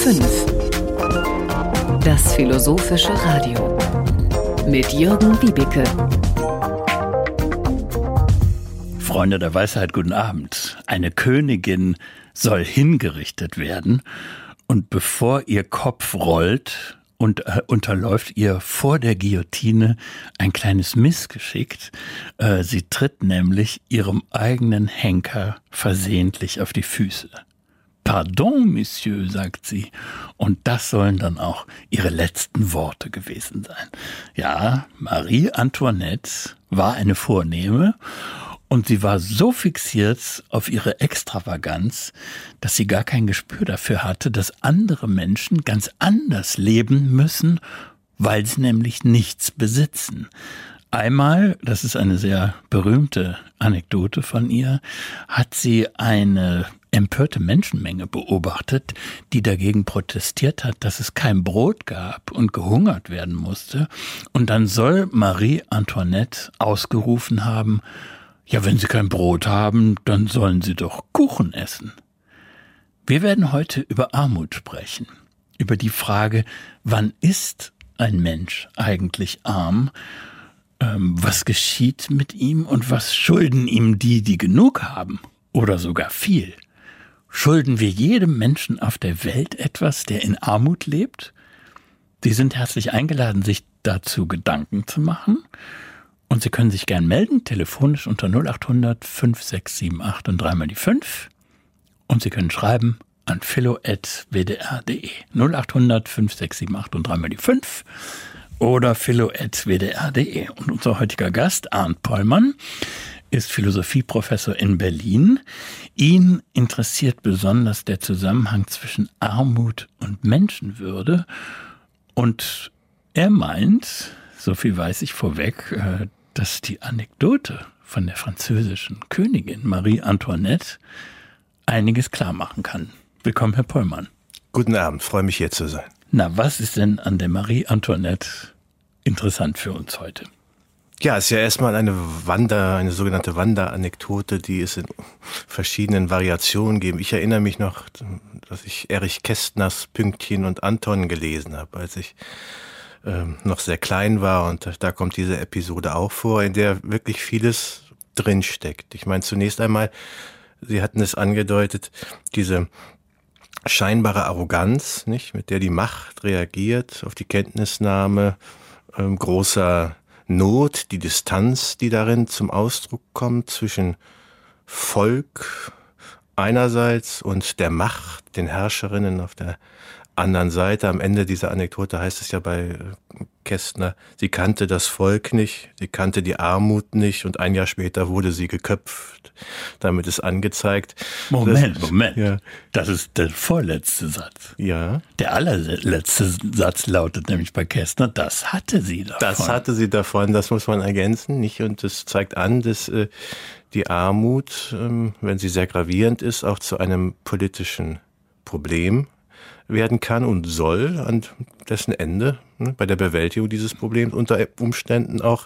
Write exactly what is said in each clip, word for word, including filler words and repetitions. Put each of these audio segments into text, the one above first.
fünf. Das philosophische Radio mit Jürgen Wiebeke. Freunde der Weisheit, guten Abend. Eine Königin soll hingerichtet werden und bevor ihr Kopf rollt und äh, unterläuft ihr vor der Guillotine ein kleines Missgeschick. Äh, sie tritt nämlich ihrem eigenen Henker versehentlich auf die Füße. Pardon, Monsieur, sagt sie. Und das sollen dann auch ihre letzten Worte gewesen sein. Ja, Marie Antoinette war eine Vornehme und sie war so fixiert auf ihre Extravaganz, dass sie gar kein Gespür dafür hatte, dass andere Menschen ganz anders leben müssen, weil sie nämlich nichts besitzen. Einmal, das ist eine sehr berühmte Anekdote von ihr, hat sie eine empörte Menschenmenge beobachtet, die dagegen protestiert hat, dass es kein Brot gab und gehungert werden musste. Und dann soll Marie Antoinette ausgerufen haben, ja, wenn Sie kein Brot haben, dann sollen Sie doch Kuchen essen. Wir werden heute über Armut sprechen, über die Frage, wann ist ein Mensch eigentlich arm? Was geschieht mit ihm und was schulden ihm die, die genug haben oder sogar viel? Schulden wir jedem Menschen auf der Welt etwas, der in Armut lebt? Sie sind herzlich eingeladen, sich dazu Gedanken zu machen. Und Sie können sich gern melden, telefonisch unter null acht hundert fünf sechs sieben acht und dreimal die fünf. Und Sie können schreiben an philo at w d r punkt d e. null acht hundert fünf sechs sieben acht und dreimal die fünf. Oder philo at w d r punkt d e. Und unser heutiger Gast, Arndt Pollmann, ist Philosophieprofessor in Berlin. Ihn interessiert besonders der Zusammenhang zwischen Armut und Menschenwürde. Und er meint, so viel weiß ich vorweg, dass die Anekdote von der französischen Königin Marie Antoinette einiges klar machen kann. Willkommen, Herr Pollmann. Guten Abend, freue mich hier zu sein. Na, was ist denn an der Marie Antoinette interessant für uns heute? Ja, es ist ja erstmal eine Wander, eine sogenannte Wanderanekdote, die es in verschiedenen Variationen gibt. Ich erinnere mich noch, dass ich Erich Kästners Pünktchen und Anton gelesen habe, als ich ähm, noch sehr klein war. Und da kommt diese Episode auch vor, in der wirklich vieles drinsteckt. Ich meine, zunächst einmal, Sie hatten es angedeutet, diese scheinbare Arroganz, nicht, mit der die Macht reagiert auf die Kenntnisnahme ähm, großer Not, die Distanz, die darin zum Ausdruck kommt zwischen Volk einerseits und der Macht, den Herrscherinnen auf der anderen Seite. Am Ende dieser Anekdote heißt es ja bei Kästner, sie kannte das Volk nicht, sie kannte die Armut nicht und ein Jahr später wurde sie geköpft. Damit ist angezeigt. Moment, das, Moment. Ja. Das ist der vorletzte Satz. Ja. Der allerletzte Satz lautet nämlich bei Kästner, das hatte sie davon. Das hatte sie davon, das muss man ergänzen, nicht? Und das zeigt an, dass äh, die Armut, ähm, wenn sie sehr gravierend ist, auch zu einem politischen Problem werden kann und soll, an dessen Ende, ne, bei der Bewältigung dieses Problems unter Umständen auch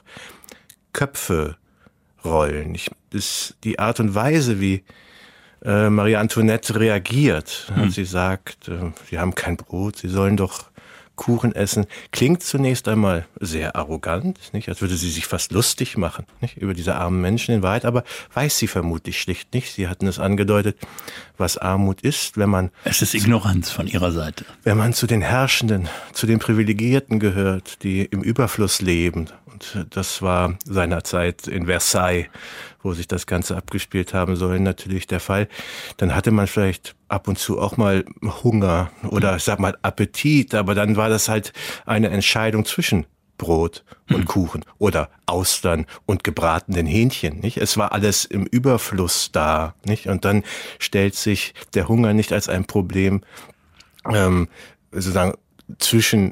Köpfe rollen. Ich, das, die Art und Weise, wie äh, Marie Antoinette reagiert, hm. als sie sagt, äh, sie haben kein Brot, sie sollen doch Kuchen essen, klingt zunächst einmal sehr arrogant, nicht, als würde sie sich fast lustig machen, nicht, über diese armen Menschen in Wahrheit, aber weiß sie vermutlich schlicht nicht. Sie hatten es angedeutet, was Armut ist, wenn man... Es ist Ignoranz von ihrer Seite. Wenn man zu den Herrschenden, zu den Privilegierten gehört, die im Überfluss leben. Und das war seinerzeit in Versailles, wo sich das Ganze abgespielt haben soll, natürlich der Fall. Dann hatte man vielleicht ab und zu auch mal Hunger oder ich sag mal Appetit, aber dann war das halt eine Entscheidung zwischen Brot und Kuchen oder Austern und gebratenen Hähnchen, nicht? Es war alles im Überfluss da, nicht? Und dann stellt sich der Hunger nicht als ein Problem, ähm, sozusagen zwischen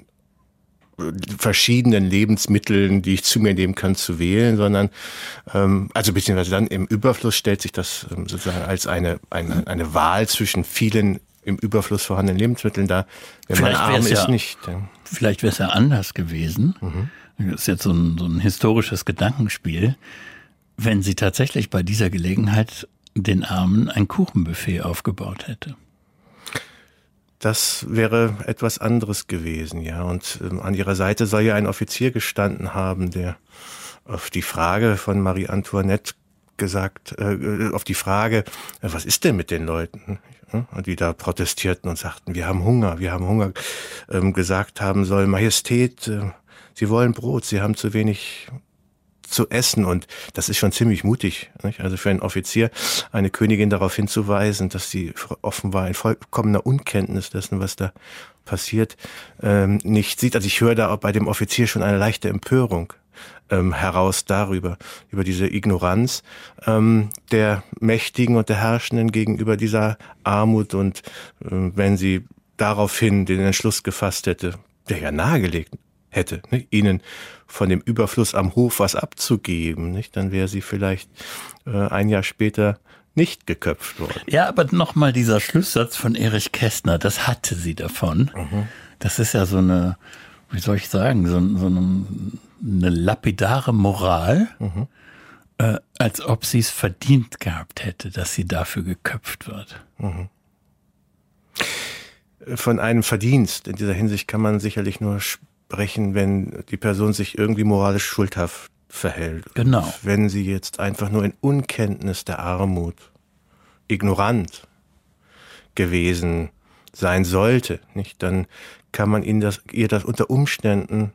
verschiedenen Lebensmitteln, die ich zu mir nehmen kann, zu wählen, sondern ähm, also beziehungsweise dann im Überfluss stellt sich das ähm, sozusagen als eine, eine eine Wahl zwischen vielen im Überfluss vorhandenen Lebensmitteln dar. Wenn man arm ist, ja, nicht. Ja. Vielleicht wäre es ja anders gewesen. Mhm. Das ist jetzt so ein, so ein historisches Gedankenspiel, wenn sie tatsächlich bei dieser Gelegenheit den Armen ein Kuchenbuffet aufgebaut hätte. das wäre etwas anderes gewesen, ja. Und ähm, an ihrer Seite soll ja ein Offizier gestanden haben, der auf die Frage von Marie Antoinette gesagt, äh, auf die Frage, äh, was ist denn mit den Leuten? Und die da protestierten und sagten, wir haben Hunger, wir haben Hunger, ähm, gesagt haben soll, Majestät, äh, Sie wollen Brot, Sie haben zu wenig zu essen. Und das ist schon ziemlich mutig, nicht? Also für einen Offizier eine Königin darauf hinzuweisen, dass sie offenbar in vollkommener Unkenntnis dessen, was da passiert, ähm, nicht sieht. Also ich höre da auch bei dem Offizier schon eine leichte Empörung ähm, heraus darüber, über diese Ignoranz ähm, der Mächtigen und der Herrschenden gegenüber dieser Armut. Und ähm, wenn sie daraufhin den Entschluss gefasst hätte, der ja nahegelegt hätte, nicht? Ihnen von dem Überfluss am Hof was abzugeben, nicht? Dann wäre sie vielleicht äh, ein Jahr später nicht geköpft worden. Ja, aber nochmal dieser Schlusssatz von Erich Kästner, das hatte sie davon. Mhm. Das ist ja so eine, wie soll ich sagen, so, so eine, eine lapidare Moral, mhm. äh, als ob sie es verdient gehabt hätte, dass sie dafür geköpft wird. Mhm. Von einem Verdienst in dieser Hinsicht kann man sicherlich nur sprechen, wenn die Person sich irgendwie moralisch schuldhaft verhält. Genau. Und wenn sie jetzt einfach nur in Unkenntnis der Armut, ignorant gewesen sein sollte, nicht, dann kann man ihnen das, ihr das unter Umständen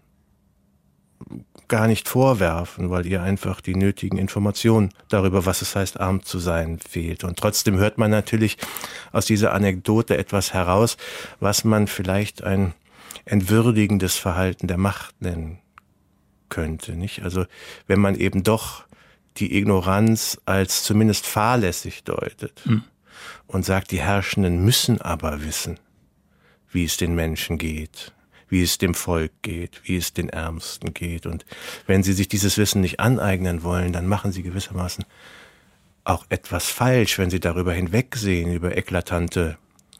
gar nicht vorwerfen, weil ihr einfach die nötigen Informationen darüber, was es heißt, arm zu sein, fehlt. Und trotzdem hört man natürlich aus dieser Anekdote etwas heraus, was man vielleicht ein entwürdigendes Verhalten der Macht nennen könnte, nicht? Also wenn man eben doch die Ignoranz als zumindest fahrlässig deutet mhm. und sagt, die Herrschenden müssen aber wissen, wie es den Menschen geht, wie es dem Volk geht, wie es den Ärmsten geht. Und wenn sie sich dieses Wissen nicht aneignen wollen, dann machen sie gewissermaßen auch etwas falsch, wenn sie darüber hinwegsehen, über eklatante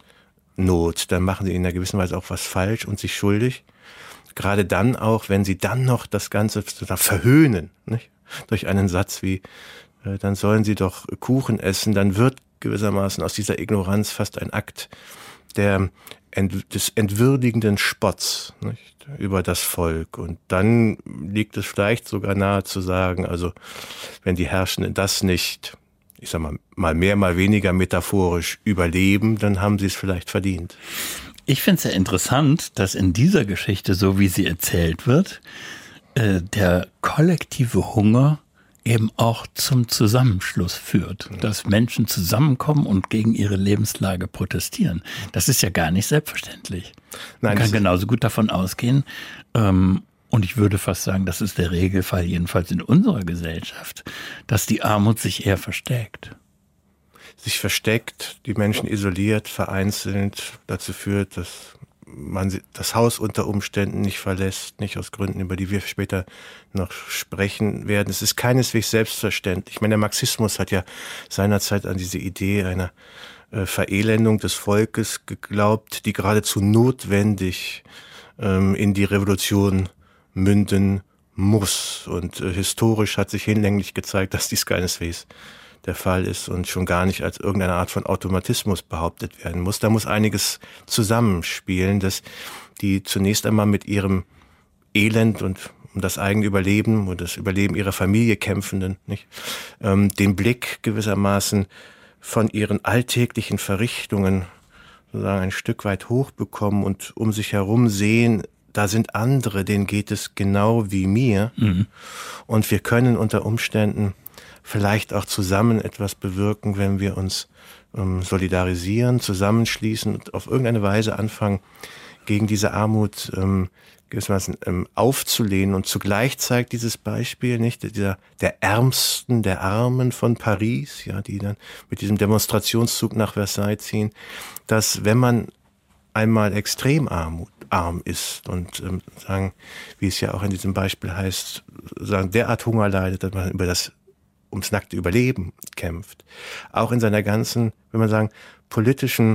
Not, dann machen sie in einer gewissen Weise auch was falsch und sich schuldig. Gerade dann auch, wenn sie dann noch das Ganze verhöhnen, nicht? Durch einen Satz wie, äh, dann sollen sie doch Kuchen essen, dann wird gewissermaßen aus dieser Ignoranz fast ein Akt der, ent, des entwürdigenden Spotts, nicht? Über das Volk. Und dann liegt es vielleicht sogar nahe zu sagen, also wenn die Herrschenden das nicht, ich sag mal, mal mehr, mal weniger metaphorisch überleben, dann haben sie es vielleicht verdient. Ich finde es ja interessant, dass in dieser Geschichte, so wie sie erzählt wird, äh, der kollektive Hunger eben auch zum Zusammenschluss führt. Mhm. Dass Menschen zusammenkommen und gegen ihre Lebenslage protestieren. Das ist ja gar nicht selbstverständlich. Man Nein, kann genauso gut davon ausgehen, ähm, und ich würde fast sagen, das ist der Regelfall, jedenfalls in unserer Gesellschaft, dass die Armut sich eher versteckt. Sich versteckt, die Menschen isoliert, vereinzelt, dazu führt, dass man das Haus unter Umständen nicht verlässt, nicht aus Gründen, über die wir später noch sprechen werden. Es ist keineswegs selbstverständlich. Ich meine, der Marxismus hat ja seinerzeit an diese Idee einer äh, Verelendung des Volkes geglaubt, die geradezu notwendig ähm, in die Revolution münden muss. Und äh, historisch hat sich hinlänglich gezeigt, dass dies keineswegs der Fall ist und schon gar nicht als irgendeine Art von Automatismus behauptet werden muss. Da muss einiges zusammenspielen, dass die zunächst einmal mit ihrem Elend und um das eigene Überleben und das Überleben ihrer Familie kämpfenden, nicht, ähm, den Blick gewissermaßen von ihren alltäglichen Verrichtungen sozusagen ein Stück weit hochbekommen und um sich herum sehen, da sind andere, denen geht es genau wie mir. Mhm. Und wir können unter Umständen vielleicht auch zusammen etwas bewirken, wenn wir uns ähm, solidarisieren, zusammenschließen und auf irgendeine Weise anfangen, gegen diese Armut ähm, gewissermaßen ähm, aufzulehnen. Und zugleich zeigt dieses Beispiel, nicht, dieser, der Ärmsten der Armen von Paris, ja, die dann mit diesem Demonstrationszug nach Versailles ziehen, dass wenn man einmal extrem armut, arm ist und ähm, sagen, wie es ja auch in diesem Beispiel heißt, sagen, derart Hunger leidet, dass man über das ums nackte Überleben kämpft. Auch in seiner ganzen, wenn man sagen, politischen,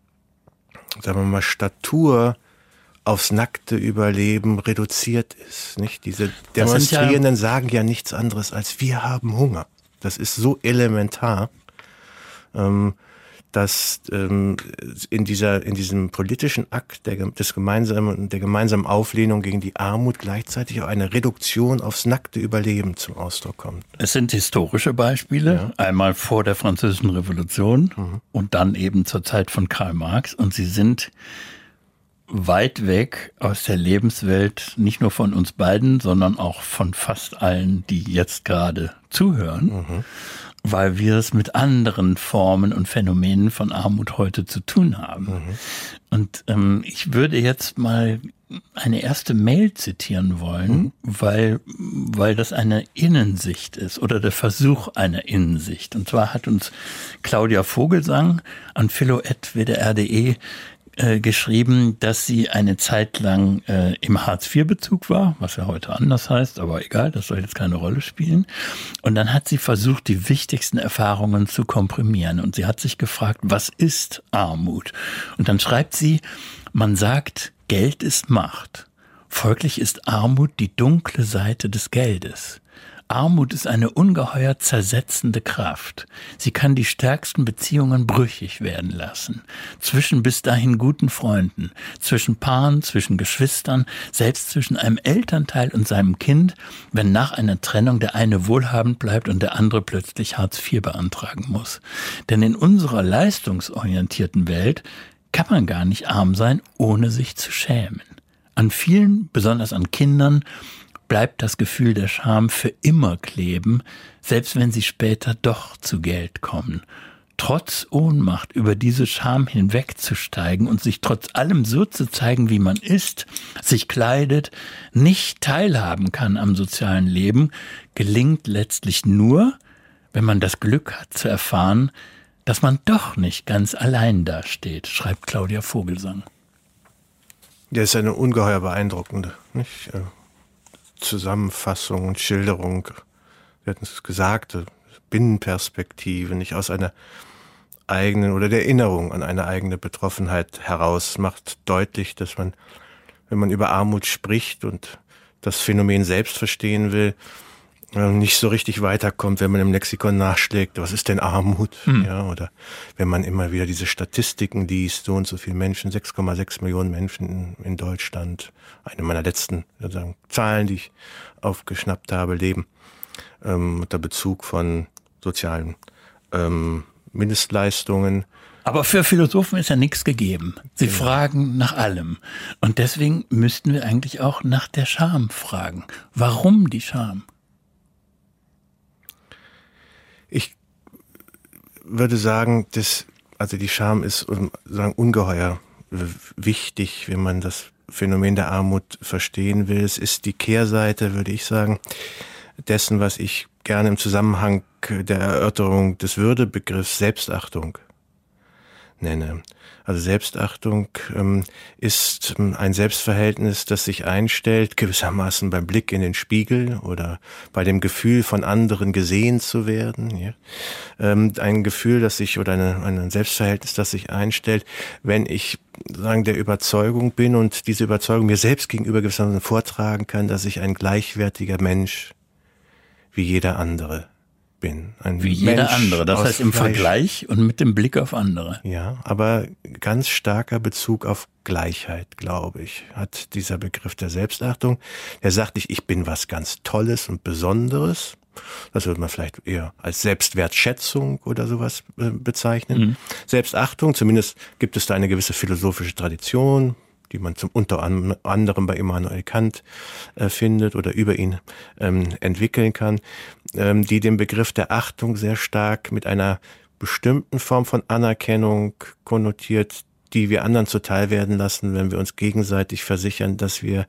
sagen wir mal, Statur aufs nackte Überleben reduziert ist. Nicht? Diese Demonstrierenden ja sagen ja nichts anderes als wir haben Hunger. Das ist so elementar, ähm, dass ähm, in dieser in diesem politischen Akt der, des gemeinsamen der gemeinsamen Auflehnung gegen die Armut gleichzeitig auch eine Reduktion aufs nackte Überleben zum Ausdruck kommt. Es sind historische Beispiele, ja. Einmal vor der Französischen Revolution mhm. und dann eben zur Zeit von Karl Marx, und sie sind weit weg aus der Lebenswelt, nicht nur von uns beiden, sondern auch von fast allen, die jetzt gerade zuhören, mhm. weil wir es mit anderen Formen und Phänomenen von Armut heute zu tun haben. Mhm. Und ähm, ich würde jetzt mal eine erste Mail zitieren wollen, mhm. weil, weil das eine Innensicht ist oder der Versuch einer Innensicht. Und zwar hat uns Claudia Vogelsang an philo at w d r punkt d e Äh, geschrieben, dass sie eine Zeit lang äh, im Hartz vier Bezug war, was ja heute anders heißt, aber egal, das soll jetzt keine Rolle spielen. Und dann hat sie versucht, die wichtigsten Erfahrungen zu komprimieren. Und sie hat sich gefragt, was ist Armut? Und dann schreibt sie, man sagt, Geld ist Macht. Folglich ist Armut die dunkle Seite des Geldes. Armut ist eine ungeheuer zersetzende Kraft. Sie kann die stärksten Beziehungen brüchig werden lassen. Zwischen bis dahin guten Freunden, zwischen Paaren, zwischen Geschwistern, selbst zwischen einem Elternteil und seinem Kind, wenn nach einer Trennung der eine wohlhabend bleibt und der andere plötzlich Hartz vier beantragen muss. Denn in unserer leistungsorientierten Welt kann man gar nicht arm sein, ohne sich zu schämen. An vielen, besonders an Kindern, bleibt das Gefühl der Scham für immer kleben, selbst wenn sie später doch zu Geld kommen. Trotz Ohnmacht über diese Scham hinwegzusteigen und sich trotz allem so zu zeigen, wie man ist, sich kleidet, nicht teilhaben kann am sozialen Leben, gelingt letztlich nur, wenn man das Glück hat zu erfahren, dass man doch nicht ganz allein dasteht, schreibt Claudia Vogelsang. Ja, ist eine ungeheuer beeindruckende, nicht? Zusammenfassung und Schilderung, wir hatten es gesagt, Binnenperspektive, nicht aus einer eigenen oder der Erinnerung an eine eigene Betroffenheit heraus, macht deutlich, dass man, wenn man über Armut spricht und das Phänomen selbst verstehen will, nicht so richtig weiterkommt, wenn man im Lexikon nachschlägt, was ist denn Armut? Mhm. Ja, oder wenn man immer wieder diese Statistiken liest, so und so viele Menschen, sechs Komma sechs Millionen Menschen in, in Deutschland, eine meiner letzten sozusagen, Zahlen, die ich aufgeschnappt habe, leben ähm, unter Bezug von sozialen ähm, Mindestleistungen. Aber für Philosophen ist ja nichts gegeben. Sie genau. fragen nach allem. Und deswegen müssten wir eigentlich auch nach der Scham fragen. Warum die Scham? Ich würde sagen, dass, also die Scham ist sagen, ungeheuer wichtig, wenn man das Phänomen der Armut verstehen will. Es ist die Kehrseite, würde ich sagen, dessen, was ich gerne im Zusammenhang der Erörterung des Würdebegriffs Selbstachtung nenne. Also Selbstachtung ähm, ist ähm, ein Selbstverhältnis, das sich einstellt, gewissermaßen beim Blick in den Spiegel oder bei dem Gefühl, von anderen gesehen zu werden. Ja? Ähm, ein Gefühl, das sich, oder eine, ein Selbstverhältnis, das sich einstellt, wenn ich sagen der Überzeugung bin und diese Überzeugung mir selbst gegenüber gewissermaßen vortragen kann, dass ich ein gleichwertiger Mensch wie jeder andere bin. Ein Wie jeder Mensch andere, das heißt im Fleisch. Vergleich und mit dem Blick auf andere. Ja, aber ganz starker Bezug auf Gleichheit, glaube ich, hat dieser Begriff der Selbstachtung. Der sagt nicht, ich bin was ganz Tolles und Besonderes. Das würde man vielleicht eher als Selbstwertschätzung oder sowas bezeichnen. Mhm. Selbstachtung, zumindest gibt es da eine gewisse philosophische Tradition, die man zum unter anderem bei Immanuel Kant äh, findet oder über ihn ähm, entwickeln kann, ähm, die den Begriff der Achtung sehr stark mit einer bestimmten Form von Anerkennung konnotiert, die wir anderen zuteil werden lassen, wenn wir uns gegenseitig versichern, dass wir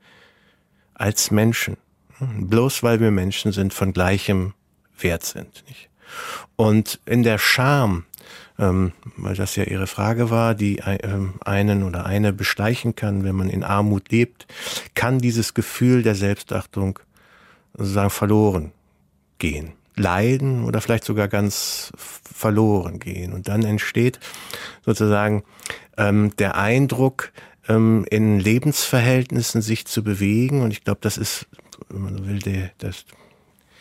als Menschen, bloß weil wir Menschen sind, von gleichem Wert sind. Nicht? Und in der Scham, Ähm, weil das ja Ihre Frage war, die ähm, einen oder eine beschleichen kann, wenn man in Armut lebt, kann dieses Gefühl der Selbstachtung sozusagen verloren gehen, leiden oder vielleicht sogar ganz verloren gehen. Und dann entsteht sozusagen ähm, der Eindruck, ähm, in Lebensverhältnissen sich zu bewegen. Und ich glaube, das ist, wenn man so will, der, das,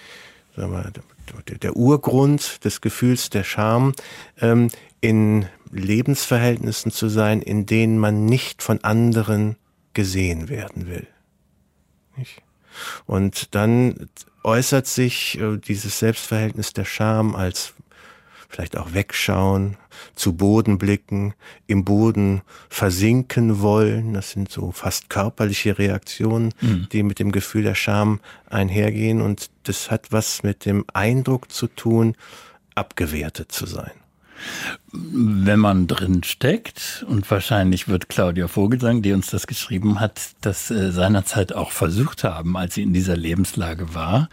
sagen wir, der, der Urgrund des Gefühls der Scham, ähm, in Lebensverhältnissen zu sein, in denen man nicht von anderen gesehen werden will. Nicht? Und dann äußert sich äh, dieses Selbstverhältnis der Scham als vielleicht auch wegschauen, zu Boden blicken, im Boden versinken wollen. Das sind so fast körperliche Reaktionen, mhm. die mit dem Gefühl der Scham einhergehen. Und das hat was mit dem Eindruck zu tun, abgewertet zu sein. Wenn man drin steckt, und wahrscheinlich wird Claudia Vogelsang, die uns das geschrieben hat, das äh, seinerzeit auch versucht haben, als sie in dieser Lebenslage war,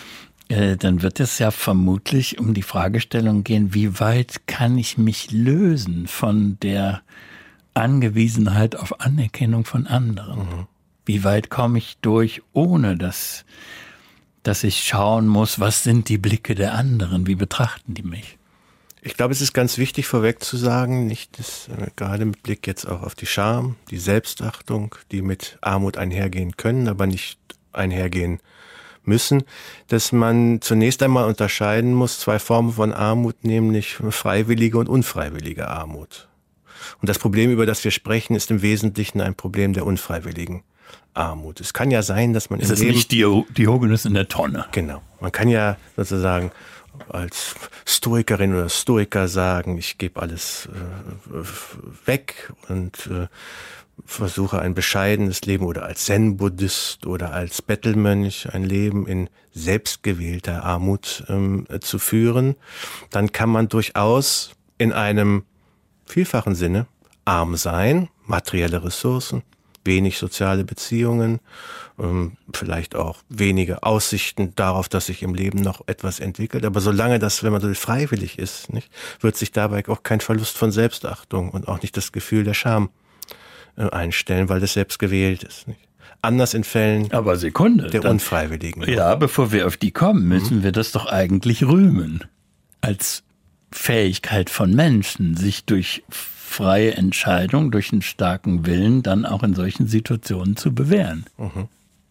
äh, dann wird es ja vermutlich um die Fragestellung gehen, wie weit kann ich mich lösen von der Angewiesenheit auf Anerkennung von anderen? Mhm. Wie weit komme ich durch, ohne dass, dass ich schauen muss, was sind die Blicke der anderen, wie betrachten die mich? Ich glaube, es ist ganz wichtig vorweg zu sagen, nicht das, äh, gerade mit Blick jetzt auch auf die Scham, die Selbstachtung, die mit Armut einhergehen können, aber nicht einhergehen müssen, dass man zunächst einmal unterscheiden muss, zwei Formen von Armut, nämlich freiwillige und unfreiwillige Armut. Und das Problem, über das wir sprechen, ist im Wesentlichen ein Problem der unfreiwilligen Armut. Es kann ja sein, dass man im Leben... Es ist nicht die Diogenes in der Tonne. Genau. Man kann ja sozusagen als Stoikerin oder Stoiker sagen, ich gebe alles äh, weg und äh, versuche ein bescheidenes Leben, oder als Zen-Buddhist oder als Bettelmönch ein Leben in selbstgewählter Armut ähm, zu führen. Dann kann man durchaus in einem vielfachen Sinne arm sein, materielle Ressourcen, wenig soziale Beziehungen, vielleicht auch wenige Aussichten darauf, dass sich im Leben noch etwas entwickelt. Aber solange das, wenn man so freiwillig ist, nicht, wird sich dabei auch kein Verlust von Selbstachtung und auch nicht das Gefühl der Scham einstellen, weil das selbst gewählt ist. Nicht? Anders in Fällen Aber Sekunde, der dann, Unfreiwilligen. Ja, bevor wir auf die kommen, müssen mhm. wir das doch eigentlich rühmen. Als Fähigkeit von Menschen, sich durch freie Entscheidung, durch einen starken Willen dann auch in solchen Situationen zu bewähren. Mhm.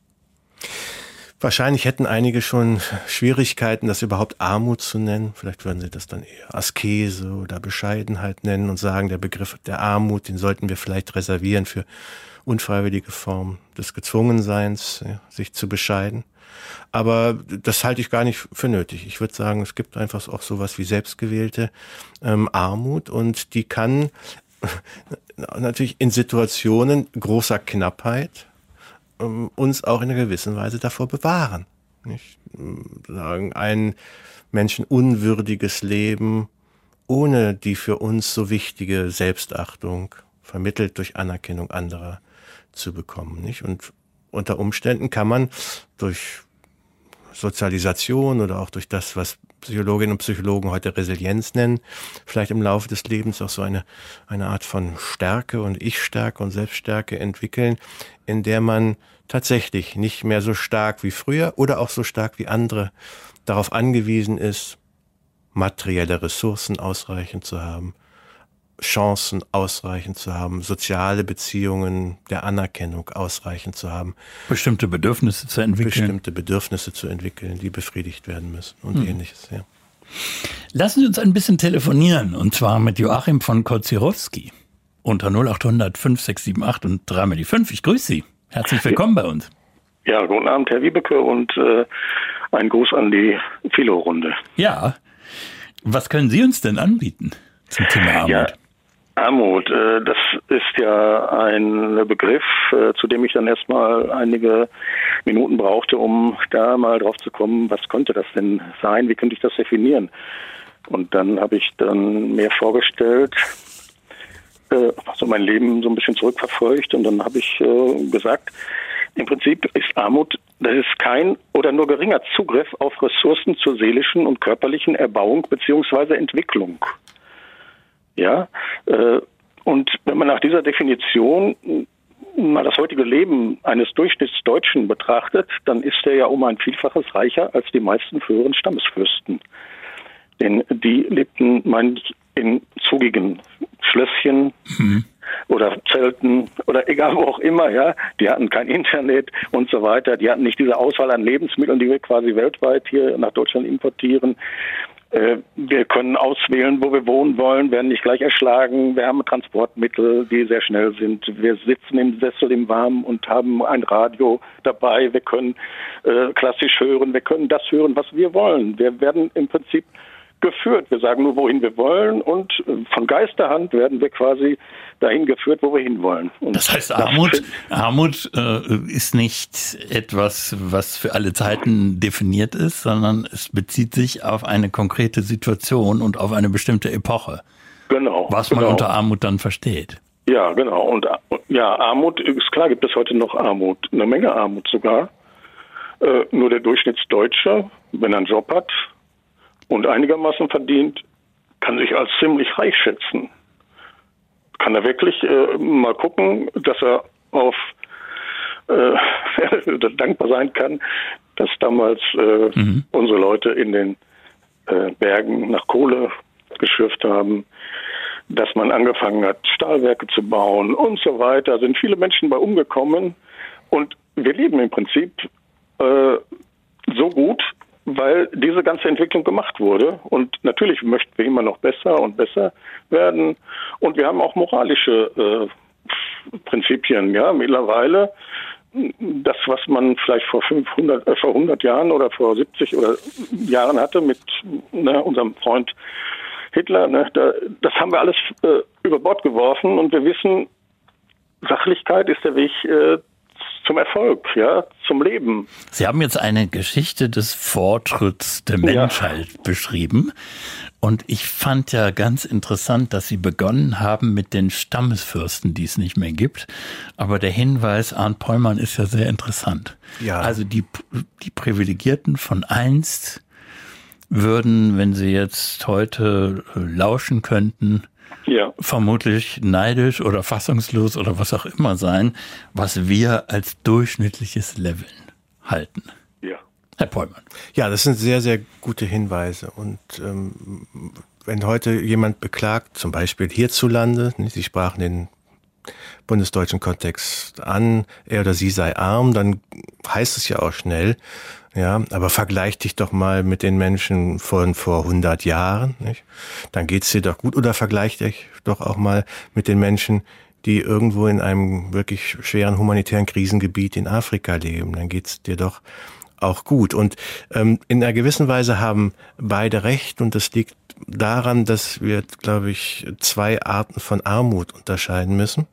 Wahrscheinlich hätten einige schon Schwierigkeiten, das überhaupt Armut zu nennen. Vielleicht würden sie das dann eher Askese oder Bescheidenheit nennen und sagen, der Begriff der Armut, den sollten wir vielleicht reservieren für unfreiwillige Formen des Gezwungenseins, ja, sich zu bescheiden. Aber das halte ich gar nicht für nötig. Ich würde sagen, es gibt einfach auch sowas wie selbstgewählte ähm, Armut, und die kann natürlich in Situationen großer Knappheit ähm, uns auch in einer gewissen Weise davor bewahren. Nicht? Sagen, ein menschenunwürdiges Leben ohne die für uns so wichtige Selbstachtung, vermittelt durch Anerkennung anderer, zu bekommen. Nicht? Und unter Umständen kann man durch Sozialisation oder auch durch das, was Psychologinnen und Psychologen heute Resilienz nennen, vielleicht im Laufe des Lebens auch so eine, eine Art von Stärke und Ich-Stärke und Selbststärke entwickeln, in der man tatsächlich nicht mehr so stark wie früher oder auch so stark wie andere darauf angewiesen ist, materielle Ressourcen ausreichend zu haben, Chancen ausreichend zu haben, soziale Beziehungen der Anerkennung ausreichend zu haben. Bestimmte Bedürfnisse zu entwickeln. Bestimmte Bedürfnisse zu entwickeln, die befriedigt werden müssen und hm. ähnliches. Ja. Lassen Sie uns ein bisschen telefonieren, und zwar mit Joachim von Kotzirowski unter null acht hundert fünf sechs sieben acht und drei mal die fünf. Ich grüße Sie. Herzlich willkommen bei uns. Ja, guten Abend, Herr Wiebeke, und äh, ein Gruß an die Philo-Runde. Ja, was können Sie uns denn anbieten zum Thema Armut? Ja. Armut, äh, das ist ja ein Begriff, äh, zu dem ich dann erstmal einige Minuten brauchte, um da mal drauf zu kommen, was könnte das denn sein, wie könnte ich das definieren? Und dann habe ich dann mir vorgestellt, äh, so mein Leben so ein bisschen zurückverfolgt, und dann habe ich äh, gesagt, im Prinzip ist Armut, das ist kein oder nur geringer Zugriff auf Ressourcen zur seelischen und körperlichen Erbauung bzw. Entwicklung. Ja, äh, und wenn man nach dieser Definition mal das heutige Leben eines Durchschnittsdeutschen betrachtet, dann ist er ja um ein Vielfaches reicher als die meisten früheren Stammesfürsten. Denn die lebten meint in zugigen Schlösschen, mhm. oder Zelten oder egal wo auch immer, ja. Die hatten kein Internet und so weiter. Die hatten nicht diese Auswahl an Lebensmitteln, die wir quasi weltweit hier nach Deutschland importieren. Wir können auswählen, wo wir wohnen wollen, werden nicht gleich erschlagen. Wir haben Transportmittel, die sehr schnell sind. Wir sitzen im Sessel im Warmen und haben ein Radio dabei. Wir können äh, klassisch hören. Wir können das hören, was wir wollen. Wir werden im Prinzip geführt. Wir sagen nur, wohin wir wollen, und von Geisterhand werden wir quasi dahin geführt, wo wir hinwollen. Und das heißt, Armut, Armut äh, ist nicht etwas, was für alle Zeiten definiert ist, sondern es bezieht sich auf eine konkrete Situation und auf eine bestimmte Epoche. Genau. Was man genau. unter Armut dann versteht. Ja, genau. Und ja, Armut, ist klar, gibt es heute noch Armut, eine Menge Armut sogar. Äh, nur der Durchschnittsdeutsche, wenn er einen Job hat und einigermaßen verdient, kann sich als ziemlich reich schätzen. Kann er wirklich äh, mal gucken, dass er auf äh, dankbar sein kann, dass damals äh, mhm. unsere Leute in den äh, Bergen nach Kohle geschürft haben, dass man angefangen hat, Stahlwerke zu bauen und so weiter. Da sind viele Menschen bei umgekommen, und wir leben im Prinzip äh, so gut, weil diese ganze Entwicklung gemacht wurde. Und natürlich möchten wir immer noch besser und besser werden. Und wir haben auch moralische äh, Prinzipien. Ja, mittlerweile das, was man vielleicht vor fünfhundert, äh, vor hundert Jahren oder vor siebzig oder Jahren hatte mit ne, unserem Freund Hitler, ne, da, das haben wir alles äh, über Bord geworfen, und wir wissen, Sachlichkeit ist der Weg äh, zum Erfolg, ja, zum Leben. Sie haben jetzt eine Geschichte des Fortschritts der Menschheit ja. beschrieben. Und ich fand ja ganz interessant, dass Sie begonnen haben mit den Stammesfürsten, die es nicht mehr gibt. Aber der Hinweis, Arndt Pollmann, ist ja sehr interessant. Ja. Also die, die Privilegierten von einst würden, wenn sie jetzt heute lauschen könnten, ja. vermutlich neidisch oder fassungslos oder was auch immer sein, was wir als durchschnittliches Leveln halten. Ja. Herr Pollmann. Ja, das sind sehr, sehr gute Hinweise. Und ähm, wenn heute jemand beklagt, zum Beispiel hierzulande, Sie sprachen den bundesdeutschen Kontext an, er oder sie sei arm, dann heißt es ja auch schnell, ja, aber vergleich dich doch mal mit den Menschen von vor hundert Jahren, nicht? Dann geht's dir doch gut. Oder vergleich dich doch auch mal mit den Menschen, die irgendwo in einem wirklich schweren humanitären Krisengebiet in Afrika leben. Dann geht's dir doch auch gut. Und ähm, in einer gewissen Weise haben beide recht, und das liegt daran, dass wir, glaube ich, zwei Arten von Armut unterscheiden müssen.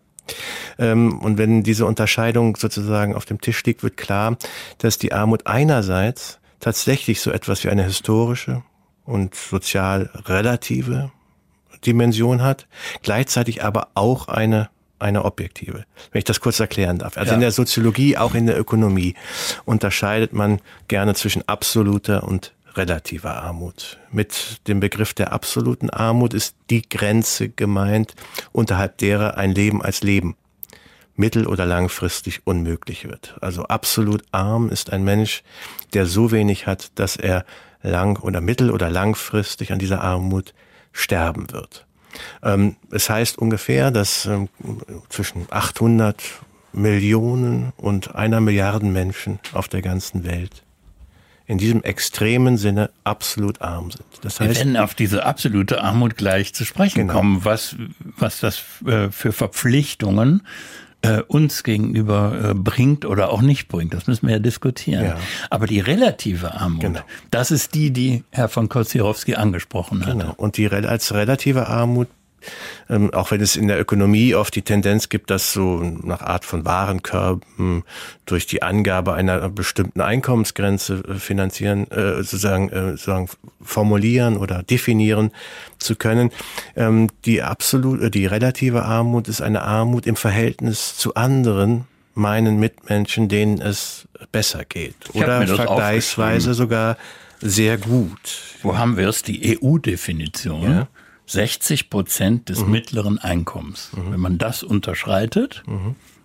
Und wenn diese Unterscheidung sozusagen auf dem Tisch liegt, wird klar, dass die Armut einerseits tatsächlich so etwas wie eine historische und sozial relative Dimension hat, gleichzeitig aber auch eine eine objektive. Wenn ich das kurz erklären darf. Also ja. in der Soziologie, auch in der Ökonomie, unterscheidet man gerne zwischen absoluter und relativer Armut. Mit dem Begriff der absoluten Armut ist die Grenze gemeint, unterhalb derer ein Leben als Leben mittel- oder langfristig unmöglich wird. Also absolut arm ist ein Mensch, der so wenig hat, dass er lang- oder mittel- oder langfristig an dieser Armut sterben wird. Ähm, es heißt ungefähr, dass ähm, zwischen achthundert Millionen und einer Milliarde Menschen auf der ganzen Welt in diesem extremen Sinne absolut arm sind. Das heißt, wir werden auf diese absolute Armut gleich zu sprechen genau. kommen, was, was das äh, für Verpflichtungen äh, uns gegenüber äh, bringt oder auch nicht bringt. Das müssen wir ja diskutieren. Ja. Aber die relative Armut, genau. das ist die, die Herr von Kossierowski angesprochen hat. Genau. Und die als relative Armut, Ähm, auch wenn es in der Ökonomie oft die Tendenz gibt, dass so nach Art von Warenkörben durch die Angabe einer bestimmten Einkommensgrenze finanzieren, äh, sozusagen, äh, sozusagen formulieren oder definieren zu können. Ähm, die absolute, die relative Armut ist eine Armut im Verhältnis zu anderen, meinen Mitmenschen, denen es besser geht. Oder vergleichsweise sogar sehr gut. Wo haben wir es? Die E U-Definition. Ja. sechzig Prozent des mhm. mittleren Einkommens. Mhm. Wenn man das unterschreitet, mhm.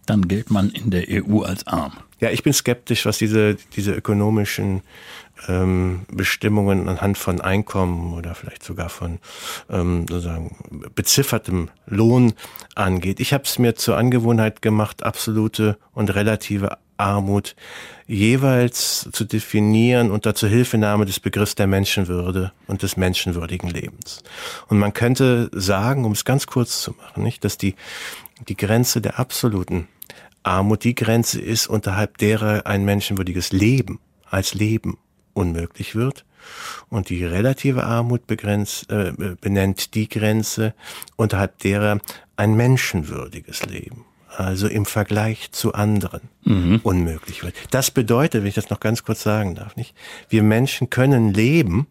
dann gilt man in der E U als arm. Ja, ich bin skeptisch, was diese, diese ökonomischen ähm, Bestimmungen anhand von Einkommen oder vielleicht sogar von ähm, sozusagen beziffertem Lohn angeht. Ich habe es mir zur Angewohnheit gemacht, absolute und relative Armut jeweils zu definieren unter Zuhilfenahme des Begriffs der Menschenwürde und des menschenwürdigen Lebens. Und man könnte sagen, um es ganz kurz zu machen, nicht, dass die, die Grenze der absoluten Armut die Grenze ist, unterhalb derer ein menschenwürdiges Leben als Leben unmöglich wird. Und die relative Armut begrenzt, äh, benennt die Grenze, unterhalb derer ein menschenwürdiges Leben, also im Vergleich zu anderen, mhm. unmöglich wird. Das bedeutet, wenn ich das noch ganz kurz sagen darf, nicht? Wir Menschen können leben,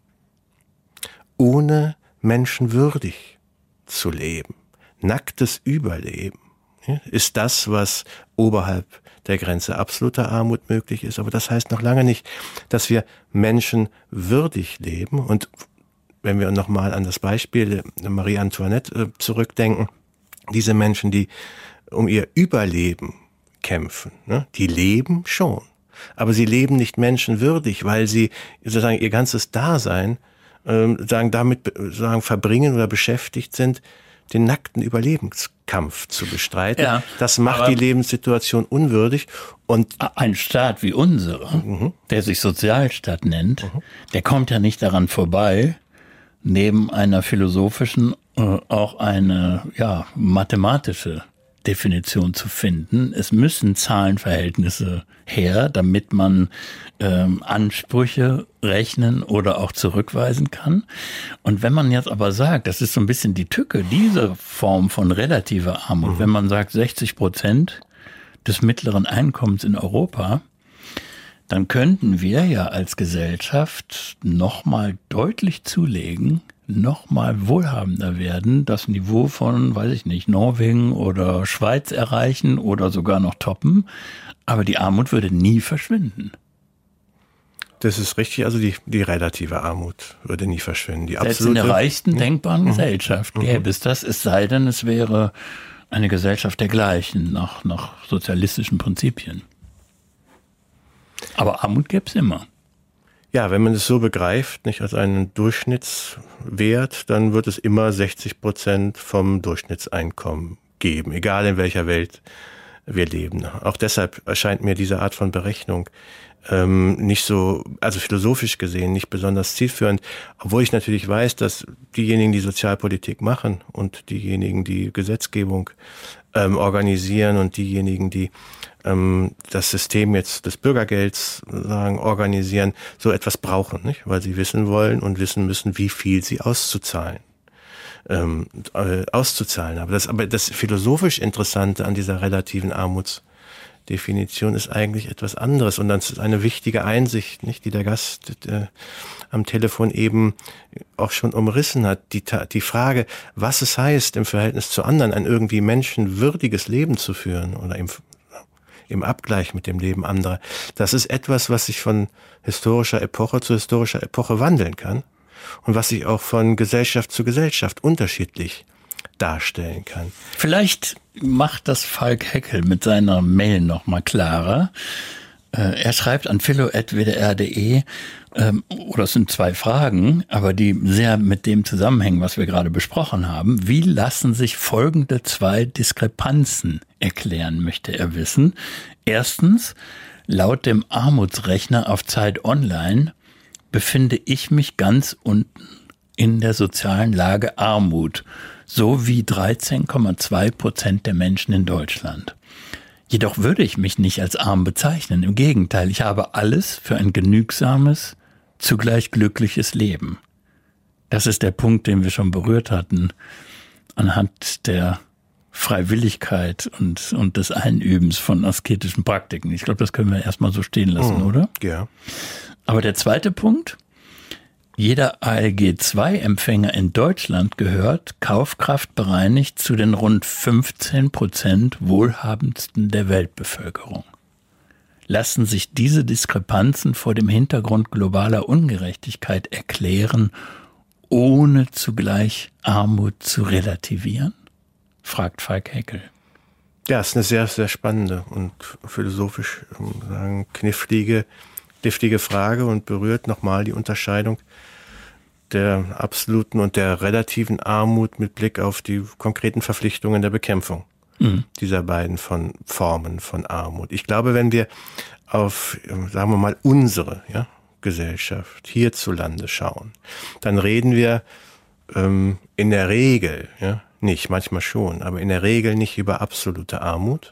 ohne menschenwürdig zu leben. Nacktes Überleben ist das, was oberhalb der Grenze absoluter Armut möglich ist. Aber das heißt noch lange nicht, dass wir menschenwürdig leben. Und wenn wir nochmal an das Beispiel Marie Antoinette zurückdenken, diese Menschen, die um ihr Überleben kämpfen, die leben schon. Aber sie leben nicht menschenwürdig, weil sie sozusagen ihr ganzes Dasein sagen, damit sagen, verbringen oder beschäftigt sind, den nackten Überlebenskampf zu bestreiten. Ja, das macht die Lebenssituation unwürdig. Und ein Staat wie unsere, mhm. der sich Sozialstaat nennt, mhm. der kommt ja nicht daran vorbei, neben einer philosophischen äh, auch eine ja, mathematische Definition zu finden. Es müssen Zahlenverhältnisse her, damit man ähm, Ansprüche rechnen oder auch zurückweisen kann. Und wenn man jetzt aber sagt, das ist so ein bisschen die Tücke, diese Form von relativer Armut, mhm. wenn man sagt sechzig Prozent des mittleren Einkommens in Europa, dann könnten wir ja als Gesellschaft nochmal deutlich zulegen, nochmal wohlhabender werden, das Niveau von, weiß ich nicht, Norwegen oder Schweiz erreichen oder sogar noch toppen, aber die Armut würde nie verschwinden. Das ist richtig, also die, die relative Armut würde nie verschwinden. Die Selbst absolute, in der reichsten mhm. denkbaren mhm. Gesellschaft gäbe mhm. es das, es sei denn, es wäre eine Gesellschaft dergleichen, nach, nach sozialistischen Prinzipien. Aber Armut gäbe es immer. Ja, wenn man es so begreift, nicht als einen Durchschnittswert, dann wird es immer sechzig Prozent vom Durchschnittseinkommen geben, egal in welcher Welt wir leben. Auch deshalb erscheint mir diese Art von Berechnung ähm, nicht so, also philosophisch gesehen, nicht besonders zielführend, obwohl ich natürlich weiß, dass diejenigen, die Sozialpolitik machen und diejenigen, die Gesetzgebung ähm, organisieren und diejenigen, die ähm, das System jetzt des Bürgergelds sagen, organisieren, so etwas brauchen, nicht? Weil sie wissen wollen und wissen müssen, wie viel sie auszuzahlen. Ähm, äh, auszuzahlen. Aber das, aber das philosophisch Interessante an dieser relativen Armutsdefinition ist eigentlich etwas anderes. Und das ist eine wichtige Einsicht, nicht, die der Gast äh, am Telefon eben auch schon umrissen hat. Die, die Frage, was es heißt, im Verhältnis zu anderen ein irgendwie menschenwürdiges Leben zu führen oder im, im Abgleich mit dem Leben anderer. Das ist etwas, was sich von historischer Epoche zu historischer Epoche wandeln kann. Und was sich auch von Gesellschaft zu Gesellschaft unterschiedlich darstellen kann. Vielleicht macht das Falk Heckel mit seiner Mail noch mal klarer. Er schreibt an philo at w d r punkt d e, oder es sind zwei Fragen, aber die sehr mit dem zusammenhängen, was wir gerade besprochen haben. Wie lassen sich folgende zwei Diskrepanzen erklären, möchte er wissen. Erstens, laut dem Armutsrechner auf Zeit Online befinde ich mich ganz unten in der sozialen Lage Armut, so wie dreizehn Komma zwei Prozent der Menschen in Deutschland. Jedoch würde ich mich nicht als arm bezeichnen. Im Gegenteil, ich habe alles für ein genügsames, zugleich glückliches Leben. Das ist der Punkt, den wir schon berührt hatten, anhand der Freiwilligkeit und, und des Einübens von asketischen Praktiken. Ich glaube, das können wir erstmal so stehen lassen, mhm. oder? Ja. Aber der zweite Punkt, jeder A L G zwei Empfänger in Deutschland gehört, kaufkraftbereinigt, zu den rund fünfzehn Prozent wohlhabendsten der Weltbevölkerung. Lassen sich diese Diskrepanzen vor dem Hintergrund globaler Ungerechtigkeit erklären, ohne zugleich Armut zu relativieren? Fragt Falk Heckel. Ja, es ist eine sehr, sehr spannende und philosophisch sagen, knifflige, knifflige Frage und berührt nochmal die Unterscheidung der absoluten und der relativen Armut mit Blick auf die konkreten Verpflichtungen der Bekämpfung mhm. dieser beiden von Formen von Armut. Ich glaube, wenn wir auf, sagen wir mal, unsere ja, Gesellschaft hierzulande schauen, dann reden wir ähm, in der Regel, ja, nicht, manchmal schon, aber in der Regel nicht über absolute Armut,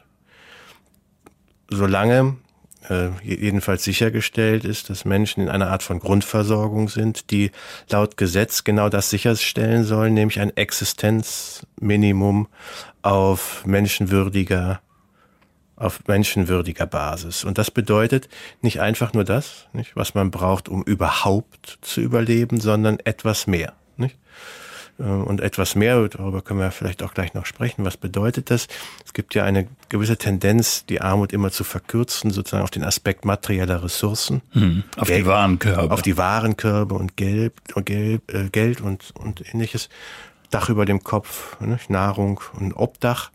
solange äh, jedenfalls sichergestellt ist, dass Menschen in einer Art von Grundversorgung sind, die laut Gesetz genau das sicherstellen sollen, nämlich ein Existenzminimum auf menschenwürdiger auf menschenwürdiger Basis. Und das bedeutet nicht einfach nur das, nicht, was man braucht, um überhaupt zu überleben, sondern etwas mehr, nicht? Und etwas mehr, darüber können wir vielleicht auch gleich noch sprechen. Was bedeutet das? Es gibt ja eine gewisse Tendenz, die Armut immer zu verkürzen, sozusagen auf den Aspekt materieller Ressourcen. Hm, auf Geld, die Warenkörbe. Auf die Warenkörbe und Geld, Geld, äh, Geld und, und ähnliches. Dach über dem Kopf, nicht? Nahrung und Obdach.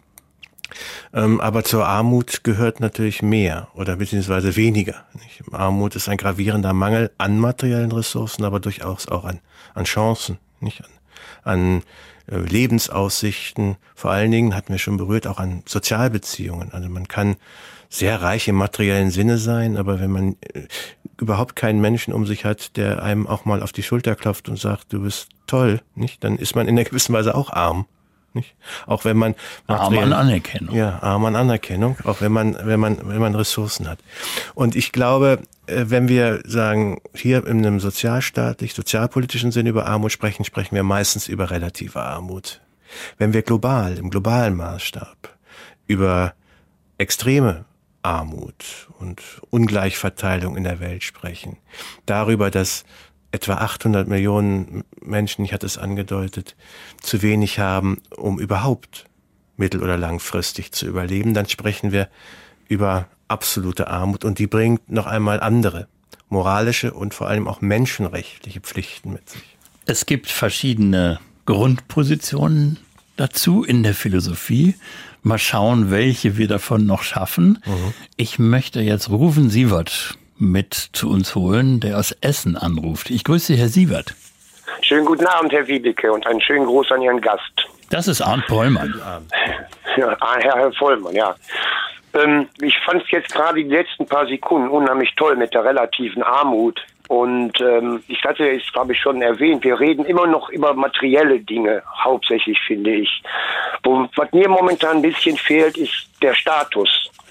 Ähm, aber zur Armut gehört natürlich mehr oder beziehungsweise weniger. Nicht? Armut ist ein gravierender Mangel an materiellen Ressourcen, aber durchaus auch an, an Chancen, nicht an an äh, Lebensaussichten, vor allen Dingen, hatten wir schon berührt, auch an Sozialbeziehungen. Also man kann sehr reich im materiellen Sinne sein, aber wenn man äh, überhaupt keinen Menschen um sich hat, der einem auch mal auf die Schulter klopft und sagt, du bist toll, nicht, dann ist man in einer gewissen Weise auch arm. Nicht? Auch wenn man arm an Anerkennung. Ja, arm an Anerkennung, auch wenn man, wenn man, wenn man Ressourcen hat. Und ich glaube, wenn wir sagen, hier in einem sozialstaatlich, sozialpolitischen Sinne über Armut sprechen, sprechen wir meistens über relative Armut. Wenn wir global, im globalen Maßstab über extreme Armut und Ungleichverteilung in der Welt sprechen, darüber, dass etwa achthundert Millionen Menschen, ich hatte es angedeutet, zu wenig haben, um überhaupt mittel- oder langfristig zu überleben, dann sprechen wir über absolute Armut und die bringt noch einmal andere moralische und vor allem auch menschenrechtliche Pflichten mit sich. Es gibt verschiedene Grundpositionen dazu in der Philosophie. Mal schauen, welche wir davon noch schaffen. Mhm. Ich möchte jetzt Ruven Sievert mit zu uns holen, der aus Essen anruft. Ich grüße Herr Sievert. Schönen guten Abend, Herr Wiebeke, und einen schönen Gruß an Ihren Gast. Das ist Arndt Pollmann. Ja, Herr, Herr Pollmann, ja. Ähm, ich fand es jetzt gerade die letzten paar Sekunden unheimlich toll mit der relativen Armut. Und ähm, ich hatte es, glaube ich, schon erwähnt, wir reden immer noch über materielle Dinge, hauptsächlich, finde ich. Wo, was mir momentan ein bisschen fehlt, ist der Status.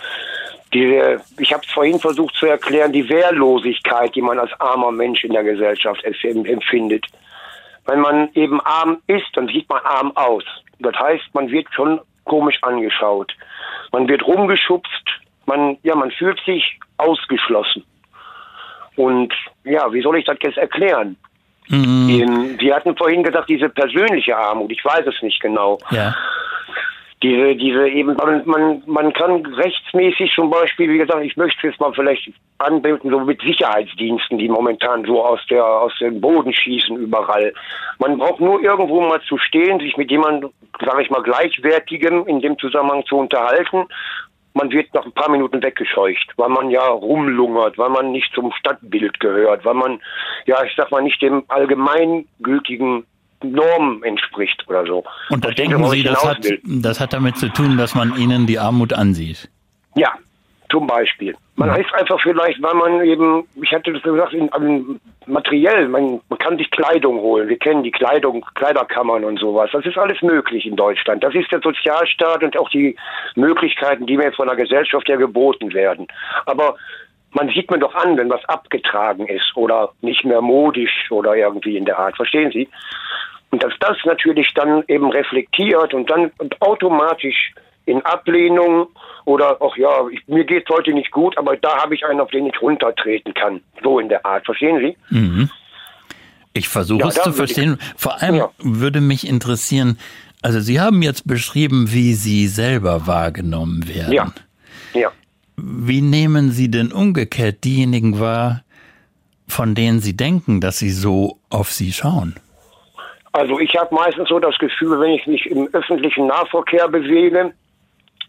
Die, ich habe es vorhin versucht zu erklären, die Wehrlosigkeit, die man als armer Mensch in der Gesellschaft empfindet. Wenn man eben arm ist, dann sieht man arm aus. Das heißt, man wird schon komisch angeschaut. Man wird rumgeschubst, man, ja, man fühlt sich ausgeschlossen. Und ja, wie soll ich das jetzt erklären? Mhm. Sie hatten vorhin gesagt, diese persönliche Armut, ich weiß es nicht genau. Ja. Diese, diese eben, man, man, man kann rechtsmäßig zum Beispiel, wie gesagt, ich möchte es mal vielleicht anbieten, so mit Sicherheitsdiensten, die momentan so aus der, aus dem Boden schießen überall. Man braucht nur irgendwo mal zu stehen, sich mit jemandem, sage ich mal, Gleichwertigem in dem Zusammenhang zu unterhalten. Man wird nach ein paar Minuten weggescheucht, weil man ja rumlungert, weil man nicht zum Stadtbild gehört, weil man, ja, ich sag mal, nicht dem allgemeingültigen Normen entspricht oder so. Und da denken Sie, das hat, das hat damit zu tun, dass man Ihnen die Armut ansieht? Ja, zum Beispiel. Man ja. ist einfach vielleicht, weil man eben, ich hatte das gesagt, in, in, materiell, man, man kann sich Kleidung holen. Wir kennen die Kleidung, Kleiderkammern und sowas. Das ist alles möglich in Deutschland. Das ist der Sozialstaat und auch die Möglichkeiten, die mir von der Gesellschaft ja geboten werden. Aber man sieht mir doch an, wenn was abgetragen ist oder nicht mehr modisch oder irgendwie in der Art. Verstehen Sie? Und dass das natürlich dann eben reflektiert und dann und automatisch in Ablehnung oder, ach ja, ich, mir geht's heute nicht gut, aber da habe ich einen, auf den ich runtertreten kann. So in der Art. Verstehen Sie? Mhm. Ich versuche ja, es zu verstehen. Ich, Vor allem ja. würde mich interessieren, also Sie haben jetzt beschrieben, wie Sie selber wahrgenommen werden. Ja. Ja. Wie nehmen Sie denn umgekehrt diejenigen wahr, von denen Sie denken, dass sie so auf Sie schauen? Also ich habe meistens so das Gefühl, wenn ich mich im öffentlichen Nahverkehr bewege,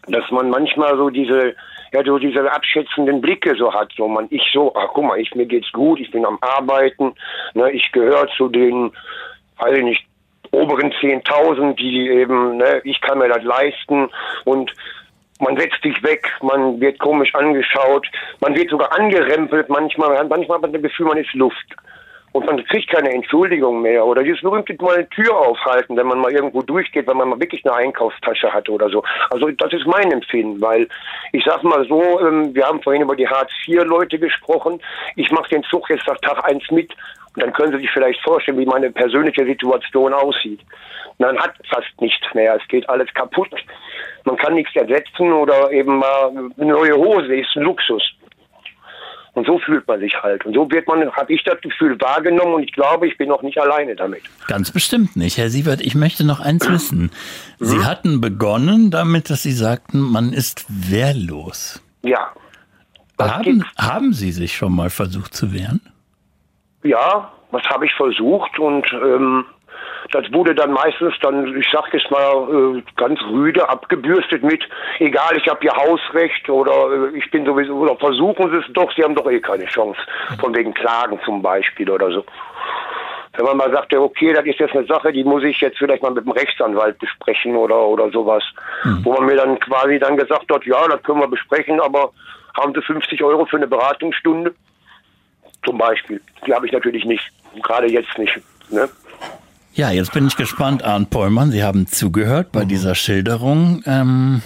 dass man manchmal so diese, ja, so diese abschätzenden Blicke so hat, so man, ich so, ach guck mal, ich, mir geht's gut, ich bin am Arbeiten, ne, ich gehöre zu den, weiß ich nicht, oberen zehntausend, die eben, ne, ich kann mir das leisten und man setzt sich weg, man wird komisch angeschaut, man wird sogar angerempelt manchmal, manchmal hat man das Gefühl, man ist Luft. Und man kriegt keine Entschuldigung mehr. Oder dieses berühmte mal eine Tür aufhalten, wenn man mal irgendwo durchgeht, wenn man mal wirklich eine Einkaufstasche hat oder so. Also das ist mein Empfinden, weil ich sag mal so, ähm, wir haben vorhin über die Hartz vier Leute gesprochen. Ich mache den Zug jetzt nach Tag eins mit und dann können Sie sich vielleicht vorstellen, wie meine persönliche Situation aussieht. Man hat fast nichts mehr, es geht alles kaputt. Man kann nichts ersetzen oder eben mal eine neue Hose ist ein Luxus. Und so fühlt man sich halt. Und so wird man, habe ich das Gefühl wahrgenommen und ich glaube, ich bin noch nicht alleine damit. Ganz bestimmt nicht. Herr Sievert, ich möchte noch eins wissen. Sie mhm. hatten begonnen damit, dass Sie sagten, man ist wehrlos. Ja. Haben, haben Sie sich schon mal versucht zu wehren? Ja, das habe ich versucht und ähm, das wurde dann meistens dann, ich sag jetzt mal, äh, ganz rüde abgebürstet mit, egal, ich habe ja Hausrecht oder äh, ich bin sowieso, oder versuchen Sie es doch, Sie haben doch eh keine Chance, von wegen Klagen zum Beispiel oder so. Wenn man mal sagt, ja, okay, das ist jetzt eine Sache, die muss ich jetzt vielleicht mal mit dem Rechtsanwalt besprechen oder oder sowas, hm. wo man mir dann quasi dann gesagt hat, ja, das können wir besprechen, aber haben Sie fünfzig Euro für eine Beratungsstunde? Zum Beispiel. Die habe ich natürlich nicht, gerade jetzt nicht, ne? Ja, jetzt bin ich gespannt, Arndt Pollmann, Sie haben zugehört bei mhm. dieser Schilderung, ähm,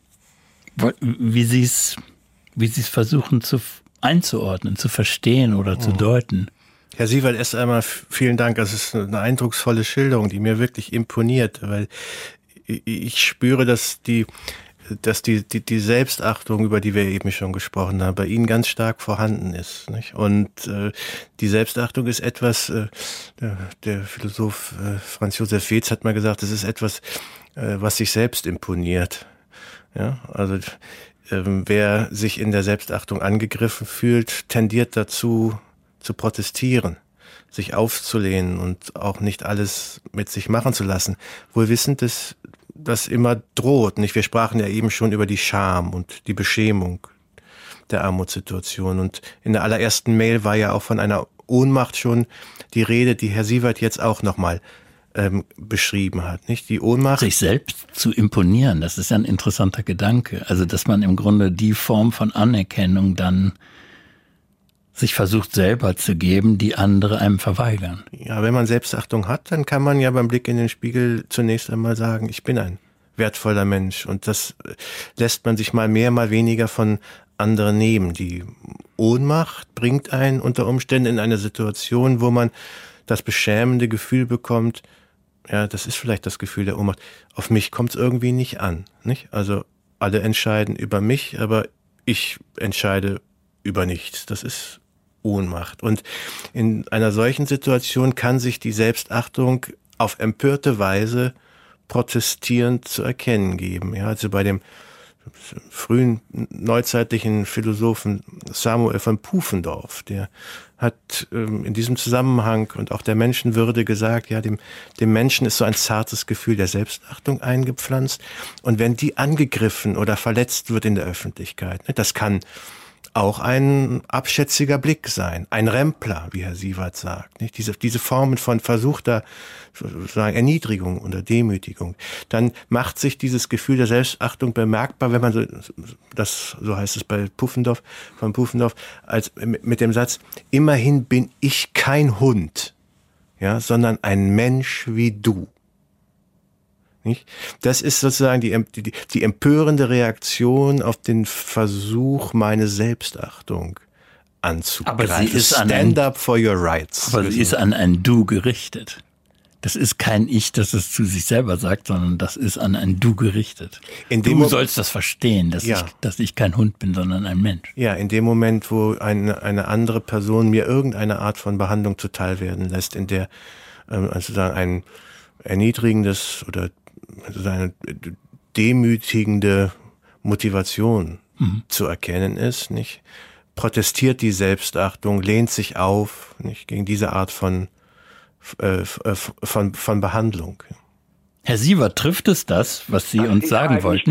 wie Sie es wie Sie es versuchen zu einzuordnen, zu verstehen oder mhm. zu deuten. Herr Sievert, erst einmal vielen Dank, das ist eine eindrucksvolle Schilderung, die mir wirklich imponiert, weil ich spüre, dass die dass die, die, die Selbstachtung, über die wir eben schon gesprochen haben, bei Ihnen ganz stark vorhanden ist. Nicht? Und äh, die Selbstachtung ist etwas, äh, der, der Philosoph äh, Franz Josef Wetz hat mal gesagt, das ist etwas, äh, was sich selbst imponiert. Ja, also äh, wer sich in der Selbstachtung angegriffen fühlt, tendiert dazu, zu protestieren, sich aufzulehnen und auch nicht alles mit sich machen zu lassen. Wohl wissend, dass das immer droht. Nicht? Wir sprachen ja eben schon über die Scham und die Beschämung der Armutssituation. Und in der allerersten Mail war ja auch von einer Ohnmacht schon die Rede, die Herr Sievert jetzt auch nochmal ähm, beschrieben hat. Nicht? Die Ohnmacht. Sich selbst zu imponieren, das ist ja ein interessanter Gedanke. Also, dass man im Grunde die Form von Anerkennung dann sich versucht selber zu geben, die andere einem verweigern. Ja, wenn man Selbstachtung hat, dann kann man ja beim Blick in den Spiegel zunächst einmal sagen, ich bin ein wertvoller Mensch. Und das lässt man sich mal mehr, mal weniger von anderen nehmen. Die Ohnmacht bringt einen unter Umständen in eine Situation, wo man das beschämende Gefühl bekommt, ja, das ist vielleicht das Gefühl der Ohnmacht, auf mich kommt es irgendwie nicht an. Nicht? Also alle entscheiden über mich, aber ich entscheide über nichts. Das ist Ohnmacht. Und in einer solchen Situation kann sich die Selbstachtung auf empörte Weise protestierend zu erkennen geben. Ja, also bei dem frühen neuzeitlichen Philosophen Samuel von Pufendorf, der hat ähm, in diesem Zusammenhang und auch der Menschenwürde gesagt, ja, dem, dem Menschen ist so ein zartes Gefühl der Selbstachtung eingepflanzt. Und wenn die angegriffen oder verletzt wird in der Öffentlichkeit, ne, das kann auch ein abschätziger Blick sein, ein Rempler, wie Herr Sievert sagt, nicht? Diese, diese Formen von versuchter sozusagen Erniedrigung oder Demütigung. Dann macht sich dieses Gefühl der Selbstachtung bemerkbar, wenn man so, das, so heißt es bei Pufendorf, von Pufendorf, als mit dem Satz, immerhin bin ich kein Hund, ja, sondern ein Mensch wie du. Nicht? Das ist sozusagen die, die, die empörende Reaktion auf den Versuch, meine Selbstachtung anzugreifen. Aber sie ist an Stand ein, up for your rights. Aber sie ist an ein Du gerichtet. Das ist kein Ich, das es zu sich selber sagt, sondern das ist an ein Du gerichtet. In dem du sollst das verstehen, dass, ja. ich, dass ich kein Hund bin, sondern ein Mensch. Ja, in dem Moment, wo eine, eine andere Person mir irgendeine Art von Behandlung zuteil werden lässt, in der ähm, also sagen, ein erniedrigendes oder also eine demütigende Motivation mhm. zu erkennen ist, nicht? Protestiert die Selbstachtung, lehnt sich auf, nicht? Gegen diese Art von, äh, von, von Behandlung. Herr Sievert, trifft es das, was Sie uns ich sagen wollten? Wirklich,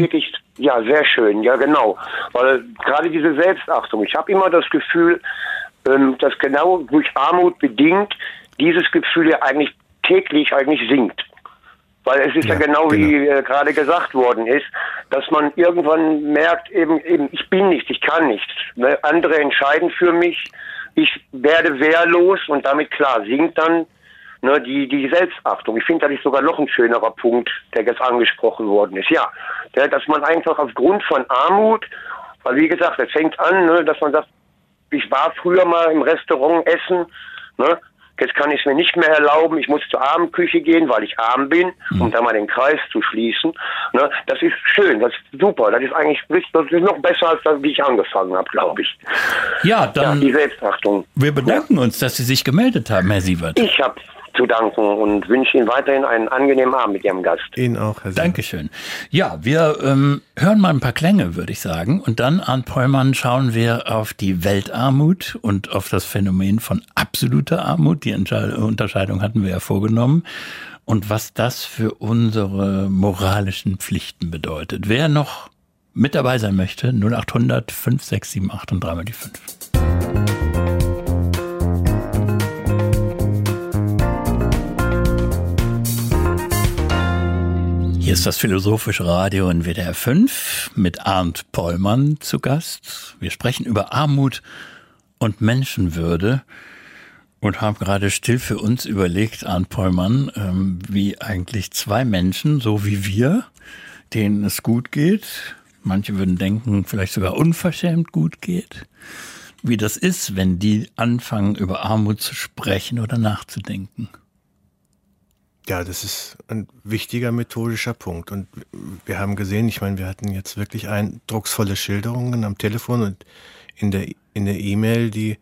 Ja, sehr schön, ja genau. Weil gerade diese Selbstachtung, ich habe immer das Gefühl, ähm, dass genau durch Armut bedingt dieses Gefühl ja eigentlich täglich eigentlich sinkt. Weil es ist ja, ja genau, genau wie äh, gerade gesagt worden ist, dass man irgendwann merkt, eben, eben ich bin nichts, ich kann nichts. Ne? Andere entscheiden für mich, ich werde wehrlos und damit klar sinkt dann ne, die, die Selbstachtung. Ich finde, das ist sogar noch ein schönerer Punkt, der jetzt angesprochen worden ist. Ja, der, dass man einfach aufgrund von Armut, weil wie gesagt, es fängt an, ne, dass man sagt, ich war früher mal im Restaurant essen, ne, jetzt kann ich es mir nicht mehr erlauben, ich muss zur Abendküche gehen, weil ich arm bin, um mhm. da mal den Kreis zu schließen. Ne, das ist schön, das ist super, das ist eigentlich das ist noch besser, als das, wie ich angefangen habe, glaube ich. Ja, dann ja, die Selbstachtung. Wir bedanken ja. uns, dass Sie sich gemeldet haben, Herr Sievert. Ich habe zu danken und wünsche Ihnen weiterhin einen angenehmen Abend mit Ihrem Gast. Ihnen auch, Herr Sievert. Dankeschön. Ja, wir ähm, hören mal ein paar Klänge, würde ich sagen. Und dann, Arndt Pollmann, schauen wir auf die Weltarmut und auf das Phänomen von absoluter Armut. Die Unterscheidung hatten wir ja vorgenommen. Und was das für unsere moralischen Pflichten bedeutet. Wer noch mit dabei sein möchte, null acht hundert fünf sechs sieben acht und dreimal die fünf. Hier ist das Philosophische Radio in W D R fünf mit Arndt Pollmann zu Gast. Wir sprechen über Armut und Menschenwürde und haben gerade still für uns überlegt, Arndt Pollmann, ähm, wie eigentlich zwei Menschen, so wie wir, denen es gut geht, manche würden denken, vielleicht sogar unverschämt gut geht, wie das ist, wenn die anfangen, über Armut zu sprechen oder nachzudenken. Ja, das ist ein wichtiger methodischer Punkt. Und wir haben gesehen, ich meine, wir hatten jetzt wirklich eindrucksvolle Schilderungen am Telefon und in der in der E-Mail, die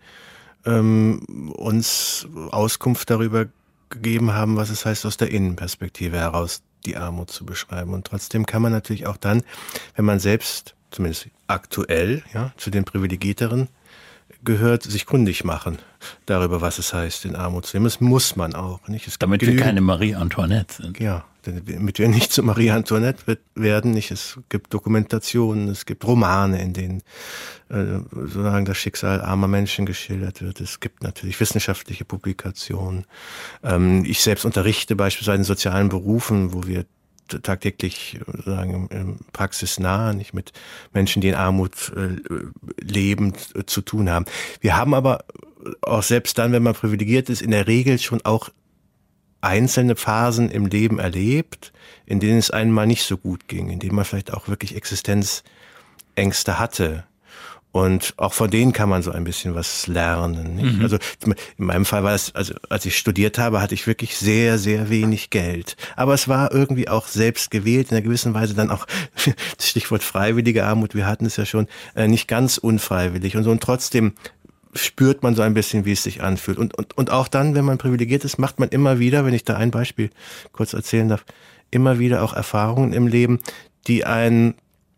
ähm, uns Auskunft darüber gegeben haben, was es heißt, aus der Innenperspektive heraus die Armut zu beschreiben. Und trotzdem kann man natürlich auch dann, wenn man selbst, zumindest aktuell, ja, zu den Privilegierteren gehört, sich kundig machen darüber, was es heißt, in Armut zu leben. Das muss man auch. Nicht? Es damit wir keine Marie Antoinette sind. Ja, damit wir nicht zu Marie Antoinette werden. Nicht? Es gibt Dokumentationen, es gibt Romane, in denen äh, sozusagen das Schicksal armer Menschen geschildert wird. Es gibt natürlich wissenschaftliche Publikationen. Ähm, ich selbst unterrichte beispielsweise in sozialen Berufen, wo wir tagtäglich sozusagen praxisnah, nicht mit Menschen, die in Armut äh, leben, äh, zu tun haben. Wir haben aber auch selbst dann, wenn man privilegiert ist, in der Regel schon auch einzelne Phasen im Leben erlebt, in denen es einem mal nicht so gut ging, in denen man vielleicht auch wirklich Existenzängste hatte. Und auch von denen kann man so ein bisschen was lernen. Nicht? Mhm. Also in meinem Fall war es, also als ich studiert habe, hatte ich wirklich sehr, sehr wenig Geld. Aber es war irgendwie auch selbst gewählt, in einer gewissen Weise dann auch, Stichwort freiwillige Armut, wir hatten es ja schon, nicht ganz unfreiwillig und so. Und trotzdem spürt man so ein bisschen, wie es sich anfühlt. Und, und, und auch dann, wenn man privilegiert ist, macht man immer wieder, wenn ich da ein Beispiel kurz erzählen darf, immer wieder auch Erfahrungen im Leben, die einen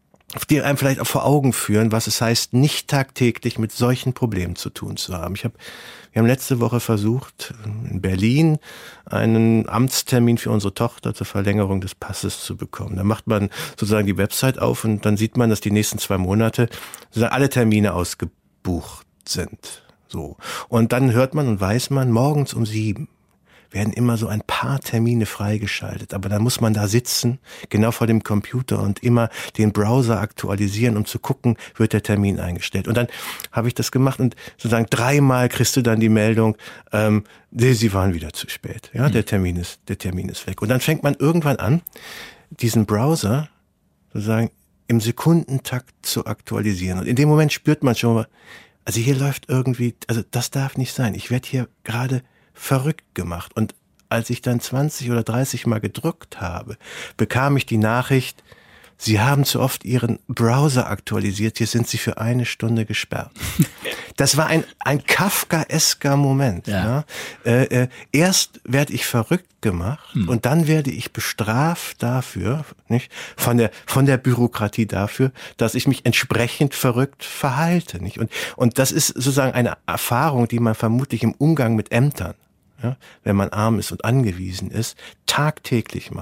die einem vielleicht auch vor Augen führen, was es heißt, nicht tagtäglich mit solchen Problemen zu tun zu haben. Ich hab, wir haben letzte Woche versucht, in Berlin einen Amtstermin für unsere Tochter zur Verlängerung des Passes zu bekommen. Da macht man sozusagen die Website auf und dann sieht man, dass die nächsten zwei Monate sozusagen alle Termine ausgebucht sind. So. Und dann hört man und weiß man, morgens um sieben werden immer so ein paar Termine freigeschaltet. Aber dann muss man da sitzen, genau vor dem Computer und immer den Browser aktualisieren, um zu gucken, wird der Termin eingestellt. Und dann habe ich das gemacht und sozusagen dreimal kriegst du dann die Meldung, ähm, sie waren wieder zu spät. Ja, der Termin ist, der Termin ist weg. Und dann fängt man irgendwann an, diesen Browser sozusagen im Sekundentakt zu aktualisieren. Und in dem Moment spürt man schon, also hier läuft irgendwie, also das darf nicht sein. Ich werde hier gerade verrückt gemacht. Und als ich dann zwanzig oder dreißig Mal gedrückt habe, bekam ich die Nachricht, Sie haben zu oft Ihren Browser aktualisiert, hier sind Sie für eine Stunde gesperrt. Das war ein, ein Kafkaesker Moment. Ja. Ja. Äh, äh, erst werde ich verrückt gemacht hm. und dann werde ich bestraft dafür, nicht, von der, von der Bürokratie dafür, dass ich mich entsprechend verrückt verhalte. Nicht? Und, und das ist sozusagen eine Erfahrung, die man vermutlich im Umgang mit Ämtern, ja, wenn man arm ist und angewiesen ist, tagtäglich macht.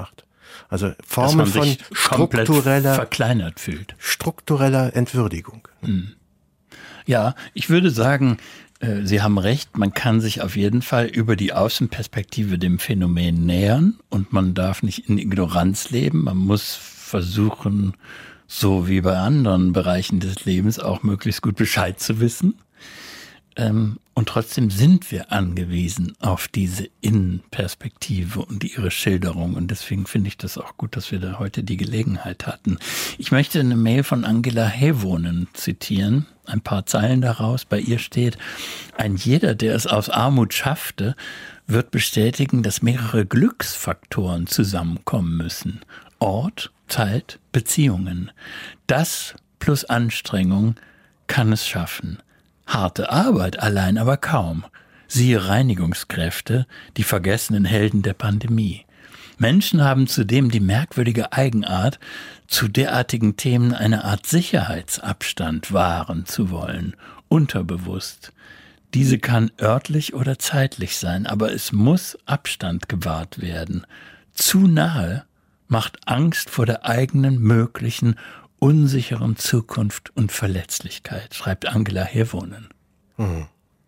Also Formen Dass man sich von struktureller, verkleinert fühlt. Struktureller Entwürdigung. Hm. Ja, ich würde sagen, äh, Sie haben recht, man kann sich auf jeden Fall über die Außenperspektive dem Phänomen nähern und man darf nicht in Ignoranz leben. Man muss versuchen, so wie bei anderen Bereichen des Lebens, auch möglichst gut Bescheid zu wissen. Ähm, und trotzdem sind wir angewiesen auf diese Innenperspektive und ihre Schilderung. Und deswegen finde ich das auch gut, dass wir da heute die Gelegenheit hatten. Ich möchte eine Mail von Angela Hevonen zitieren, ein paar Zeilen daraus. Bei ihr steht: Ein jeder, der es aus Armut schaffte, wird bestätigen, dass mehrere Glücksfaktoren zusammenkommen müssen. Ort, Zeit, Beziehungen. Das plus Anstrengung kann es schaffen. Harte Arbeit allein aber kaum. Siehe Reinigungskräfte, die vergessenen Helden der Pandemie. Menschen haben zudem die merkwürdige Eigenart, zu derartigen Themen eine Art Sicherheitsabstand wahren zu wollen, unterbewusst. Diese kann örtlich oder zeitlich sein, aber es muss Abstand gewahrt werden. Zu nahe macht Angst vor der eigenen möglichen unsicheren Zukunft und Verletzlichkeit, schreibt Angela Hevonen. Mhm.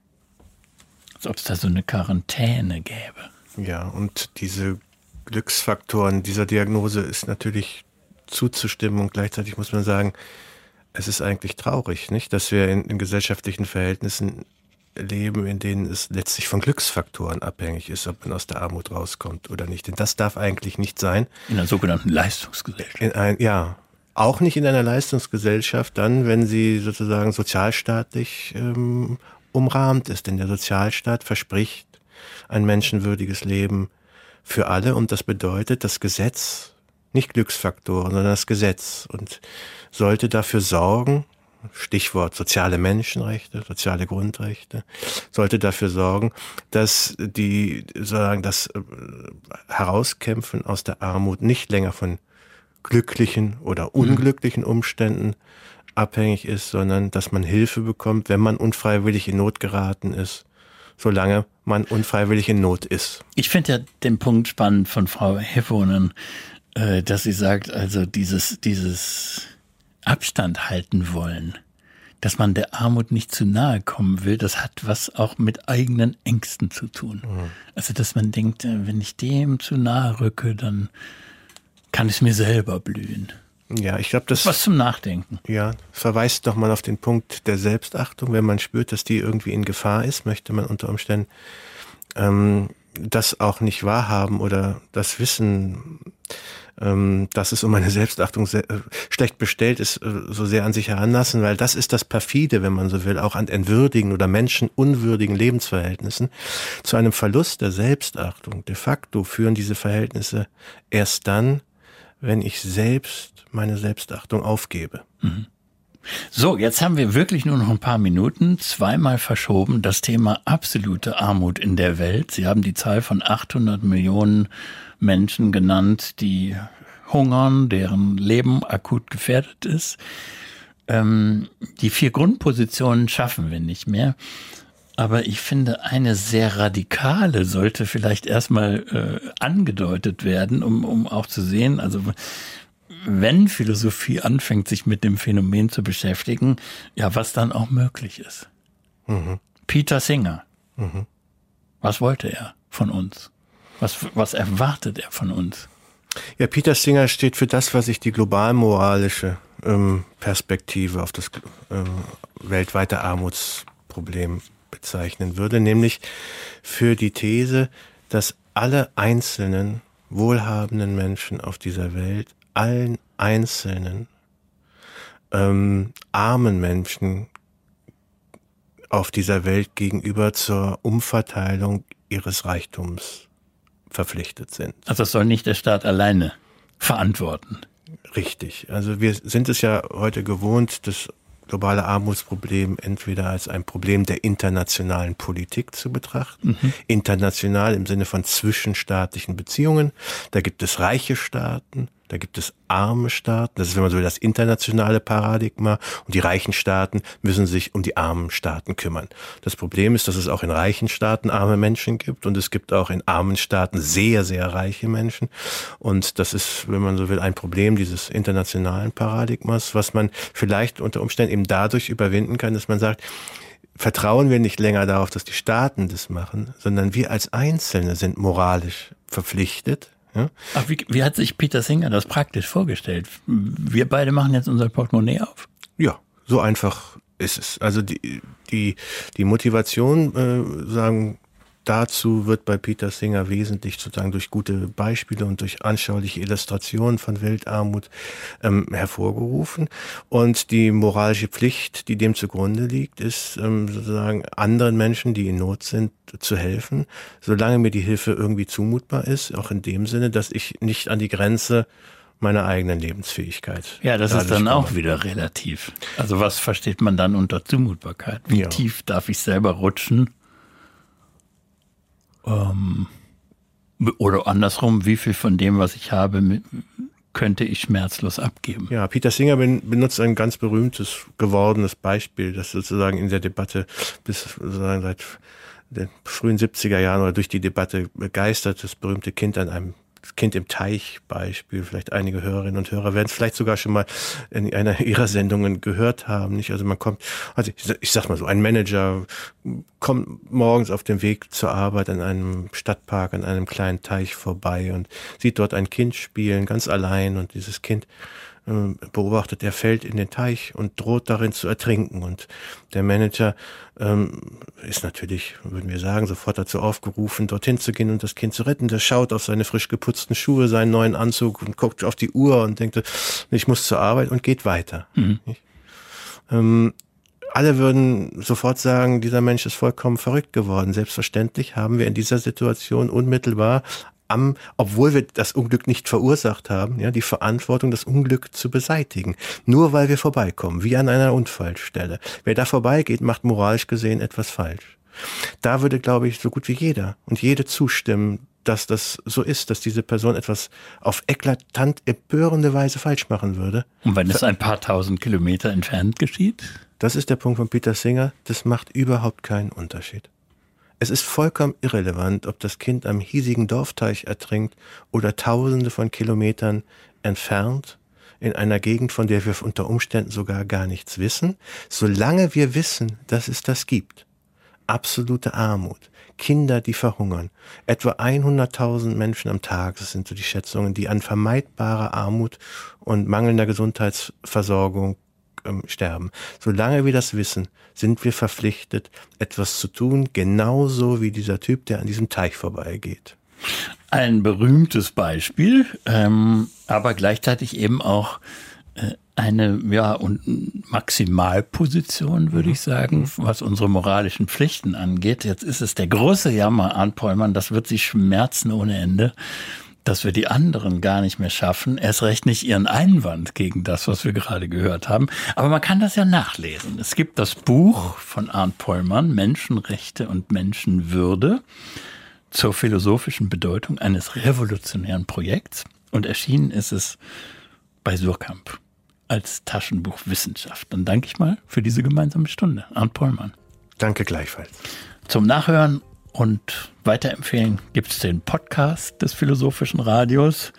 Als ob es da so eine Quarantäne gäbe. Ja, und diese Glücksfaktoren dieser Diagnose ist natürlich zuzustimmen und gleichzeitig muss man sagen, es ist eigentlich traurig, nicht, dass wir in, in gesellschaftlichen Verhältnissen leben, in denen es letztlich von Glücksfaktoren abhängig ist, ob man aus der Armut rauskommt oder nicht. Denn das darf eigentlich nicht sein. In einer sogenannten Leistungsgesellschaft. In ein, ja, auch nicht in einer Leistungsgesellschaft dann, wenn sie sozusagen sozialstaatlich ähm, umrahmt ist. Denn der Sozialstaat verspricht ein menschenwürdiges Leben für alle und das bedeutet, das Gesetz, nicht Glücksfaktoren, sondern das Gesetz und sollte dafür sorgen, Stichwort soziale Menschenrechte, soziale Grundrechte, sollte dafür sorgen, dass die, sozusagen das Herauskämpfen aus der Armut nicht länger von glücklichen oder unglücklichen Umständen abhängig ist, sondern dass man Hilfe bekommt, wenn man unfreiwillig in Not geraten ist, solange man unfreiwillig in Not ist. Ich finde ja den Punkt spannend von Frau Hevonen, äh, dass sie sagt, also dieses, dieses Abstand halten wollen, dass man der Armut nicht zu nahe kommen will, das hat was auch mit eigenen Ängsten zu tun. Mhm. Also dass man denkt, wenn ich dem zu nahe rücke, dann kann es mir selber blühen. Ja, ich glaube, das was zum Nachdenken. Ja, verweist nochmal auf den Punkt der Selbstachtung. Wenn man spürt, dass die irgendwie in Gefahr ist, möchte man unter Umständen ähm, das auch nicht wahrhaben oder das Wissen, ähm, dass es um eine Selbstachtung sehr, äh, schlecht bestellt ist, äh, so sehr an sich heranlassen, weil das ist das Perfide, wenn man so will, auch an entwürdigen oder menschenunwürdigen Lebensverhältnissen. Zu einem Verlust der Selbstachtung de facto führen diese Verhältnisse erst dann, wenn ich selbst meine Selbstachtung aufgebe. Mhm. So, jetzt haben wir wirklich nur noch ein paar Minuten, zweimal verschoben, das Thema absolute Armut in der Welt. Sie haben die Zahl von achthundert Millionen Menschen genannt, die hungern, deren Leben akut gefährdet ist. Ähm, die vier Grundpositionen schaffen wir nicht mehr. Aber ich finde, eine sehr radikale sollte vielleicht erstmal äh, angedeutet werden, um, um auch zu sehen, also wenn Philosophie anfängt, sich mit dem Phänomen zu beschäftigen, ja, was dann auch möglich ist. Mhm. Peter Singer, mhm. Was wollte er von uns? Was, was erwartet er von uns? Ja, Peter Singer steht für das, was ich die globalmoralische ähm, Perspektive auf das ähm, weltweite Armutsproblem bezeichnen würde, nämlich für die These, dass alle einzelnen wohlhabenden Menschen auf dieser Welt allen einzelnen ähm, armen Menschen auf dieser Welt gegenüber zur Umverteilung ihres Reichtums verpflichtet sind. Also das soll nicht der Staat alleine verantworten. Richtig. Also wir sind es ja heute gewohnt, das globale Armutsproblem entweder als ein Problem der internationalen Politik zu betrachten. Mhm. International im Sinne von zwischenstaatlichen Beziehungen. Da gibt es reiche Staaten, Da gibt es arme Staaten, das ist, wenn man so will, das internationale Paradigma, und die reichen Staaten müssen sich um die armen Staaten kümmern. Das Problem ist, dass es auch in reichen Staaten arme Menschen gibt und es gibt auch in armen Staaten sehr, sehr reiche Menschen. Und das ist, wenn man so will, ein Problem dieses internationalen Paradigmas, was man vielleicht unter Umständen eben dadurch überwinden kann, dass man sagt, vertrauen wir nicht länger darauf, dass die Staaten das machen, sondern wir als Einzelne sind moralisch verpflichtet. Ja? Ach, wie, wie hat sich Peter Singer das praktisch vorgestellt? Wir beide machen jetzt unser Portemonnaie auf. Ja, so einfach ist es. Also die die die Motivation, äh, sagen dazu wird bei Peter Singer wesentlich sozusagen durch gute Beispiele und durch anschauliche Illustrationen von Weltarmut ähm, hervorgerufen. Und die moralische Pflicht, die dem zugrunde liegt, ist ähm, sozusagen anderen Menschen, die in Not sind, zu helfen, solange mir die Hilfe irgendwie zumutbar ist, auch in dem Sinne, dass ich nicht an die Grenze meiner eigenen Lebensfähigkeit. Ja, das ist dann auch wieder relativ. Also was versteht man dann unter Zumutbarkeit? Wie ja. tief darf ich selber rutschen? Ähm, oder andersrum, wie viel von dem, was ich habe, könnte ich schmerzlos abgeben? Ja, Peter Singer benutzt ein ganz berühmtes, gewordenes Beispiel, das sozusagen in der Debatte bis sozusagen seit den frühen siebziger Jahren oder durch die Debatte begeistert, das berühmte Kind an einem Kind im Teich Beispiel. Vielleicht einige Hörerinnen und Hörer werden es vielleicht sogar schon mal in einer ihrer Sendungen gehört haben. Nicht? Also man kommt, also ich, ich sag mal so, ein Manager kommt morgens auf dem Weg zur Arbeit an einem Stadtpark, an einem kleinen Teich vorbei und sieht dort ein Kind spielen, ganz allein, und dieses Kind äh, beobachtet, er fällt in den Teich und droht darin zu ertrinken, und der Manager ähm, ist natürlich, würden wir sagen, sofort dazu aufgerufen, dorthin zu gehen und das Kind zu retten. Der schaut auf seine frisch geputzten Schuhe, seinen neuen Anzug und guckt auf die Uhr und denkt, ich muss zur Arbeit, und geht weiter. Mhm. Ähm, alle würden sofort sagen, dieser Mensch ist vollkommen verrückt geworden. Selbstverständlich haben wir in dieser Situation unmittelbar Am, obwohl wir das Unglück nicht verursacht haben, ja, die Verantwortung, das Unglück zu beseitigen. Nur weil wir vorbeikommen, wie an einer Unfallstelle. Wer da vorbeigeht, macht moralisch gesehen etwas falsch. Da würde, glaube ich, so gut wie jeder und jede zustimmen, dass das so ist, dass diese Person etwas auf eklatant empörende Weise falsch machen würde. Und wenn es ein paar tausend Kilometer entfernt geschieht? Das ist der Punkt von Peter Singer. Das macht überhaupt keinen Unterschied. Es ist vollkommen irrelevant, ob das Kind am hiesigen Dorfteich ertrinkt oder tausende von Kilometern entfernt, in einer Gegend, von der wir unter Umständen sogar gar nichts wissen, solange wir wissen, dass es das gibt. Absolute Armut, Kinder, die verhungern, etwa hunderttausend Menschen am Tag, das sind so die Schätzungen, die an vermeidbarer Armut und mangelnder Gesundheitsversorgung ähm, sterben. Solange wir das wissen, sind wir verpflichtet, etwas zu tun, genauso wie dieser Typ, der an diesem Teich vorbeigeht. Ein berühmtes Beispiel, ähm, aber gleichzeitig eben auch äh, eine ja, und Maximalposition, würde mhm. ich sagen, was unsere moralischen Pflichten angeht. Jetzt ist es der große Jammer, Arndt Pollmann, das wird sich schmerzen ohne Ende, dass wir die anderen gar nicht mehr schaffen, erst recht nicht ihren Einwand gegen das, was wir gerade gehört haben. Aber man kann das ja nachlesen. Es gibt das Buch von Arndt Pollmann, Menschenrechte und Menschenwürde, zur philosophischen Bedeutung eines revolutionären Projekts. Und erschienen ist es bei Suhrkamp als Taschenbuch Wissenschaft. Dann danke ich mal für diese gemeinsame Stunde. Arndt Pollmann. Danke gleichfalls. Zum Nachhören und weiterempfehlen gibt es den Podcast des Philosophischen Radios.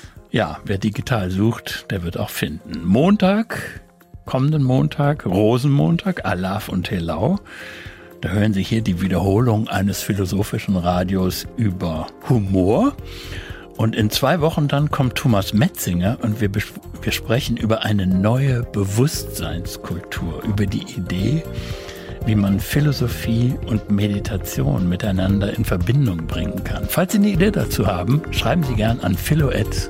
Ja, wer digital sucht, der wird auch finden. Montag, kommenden Montag, Rosenmontag, Alaf und Helau. Da hören Sie hier die Wiederholung eines Philosophischen Radios über Humor. Und in zwei Wochen dann kommt Thomas Metzinger und wir, bes- wir sprechen über eine neue Bewusstseinskultur, über die Idee, wie man Philosophie und Meditation miteinander in Verbindung bringen kann. Falls Sie eine Idee dazu haben, schreiben Sie gern an philo at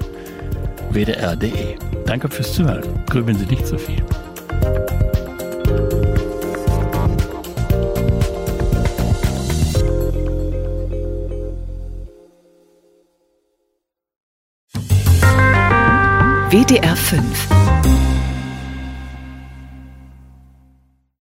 w d r punkt d e. Danke fürs Zuhören. Grübeln Sie nicht so viel. W D R fünf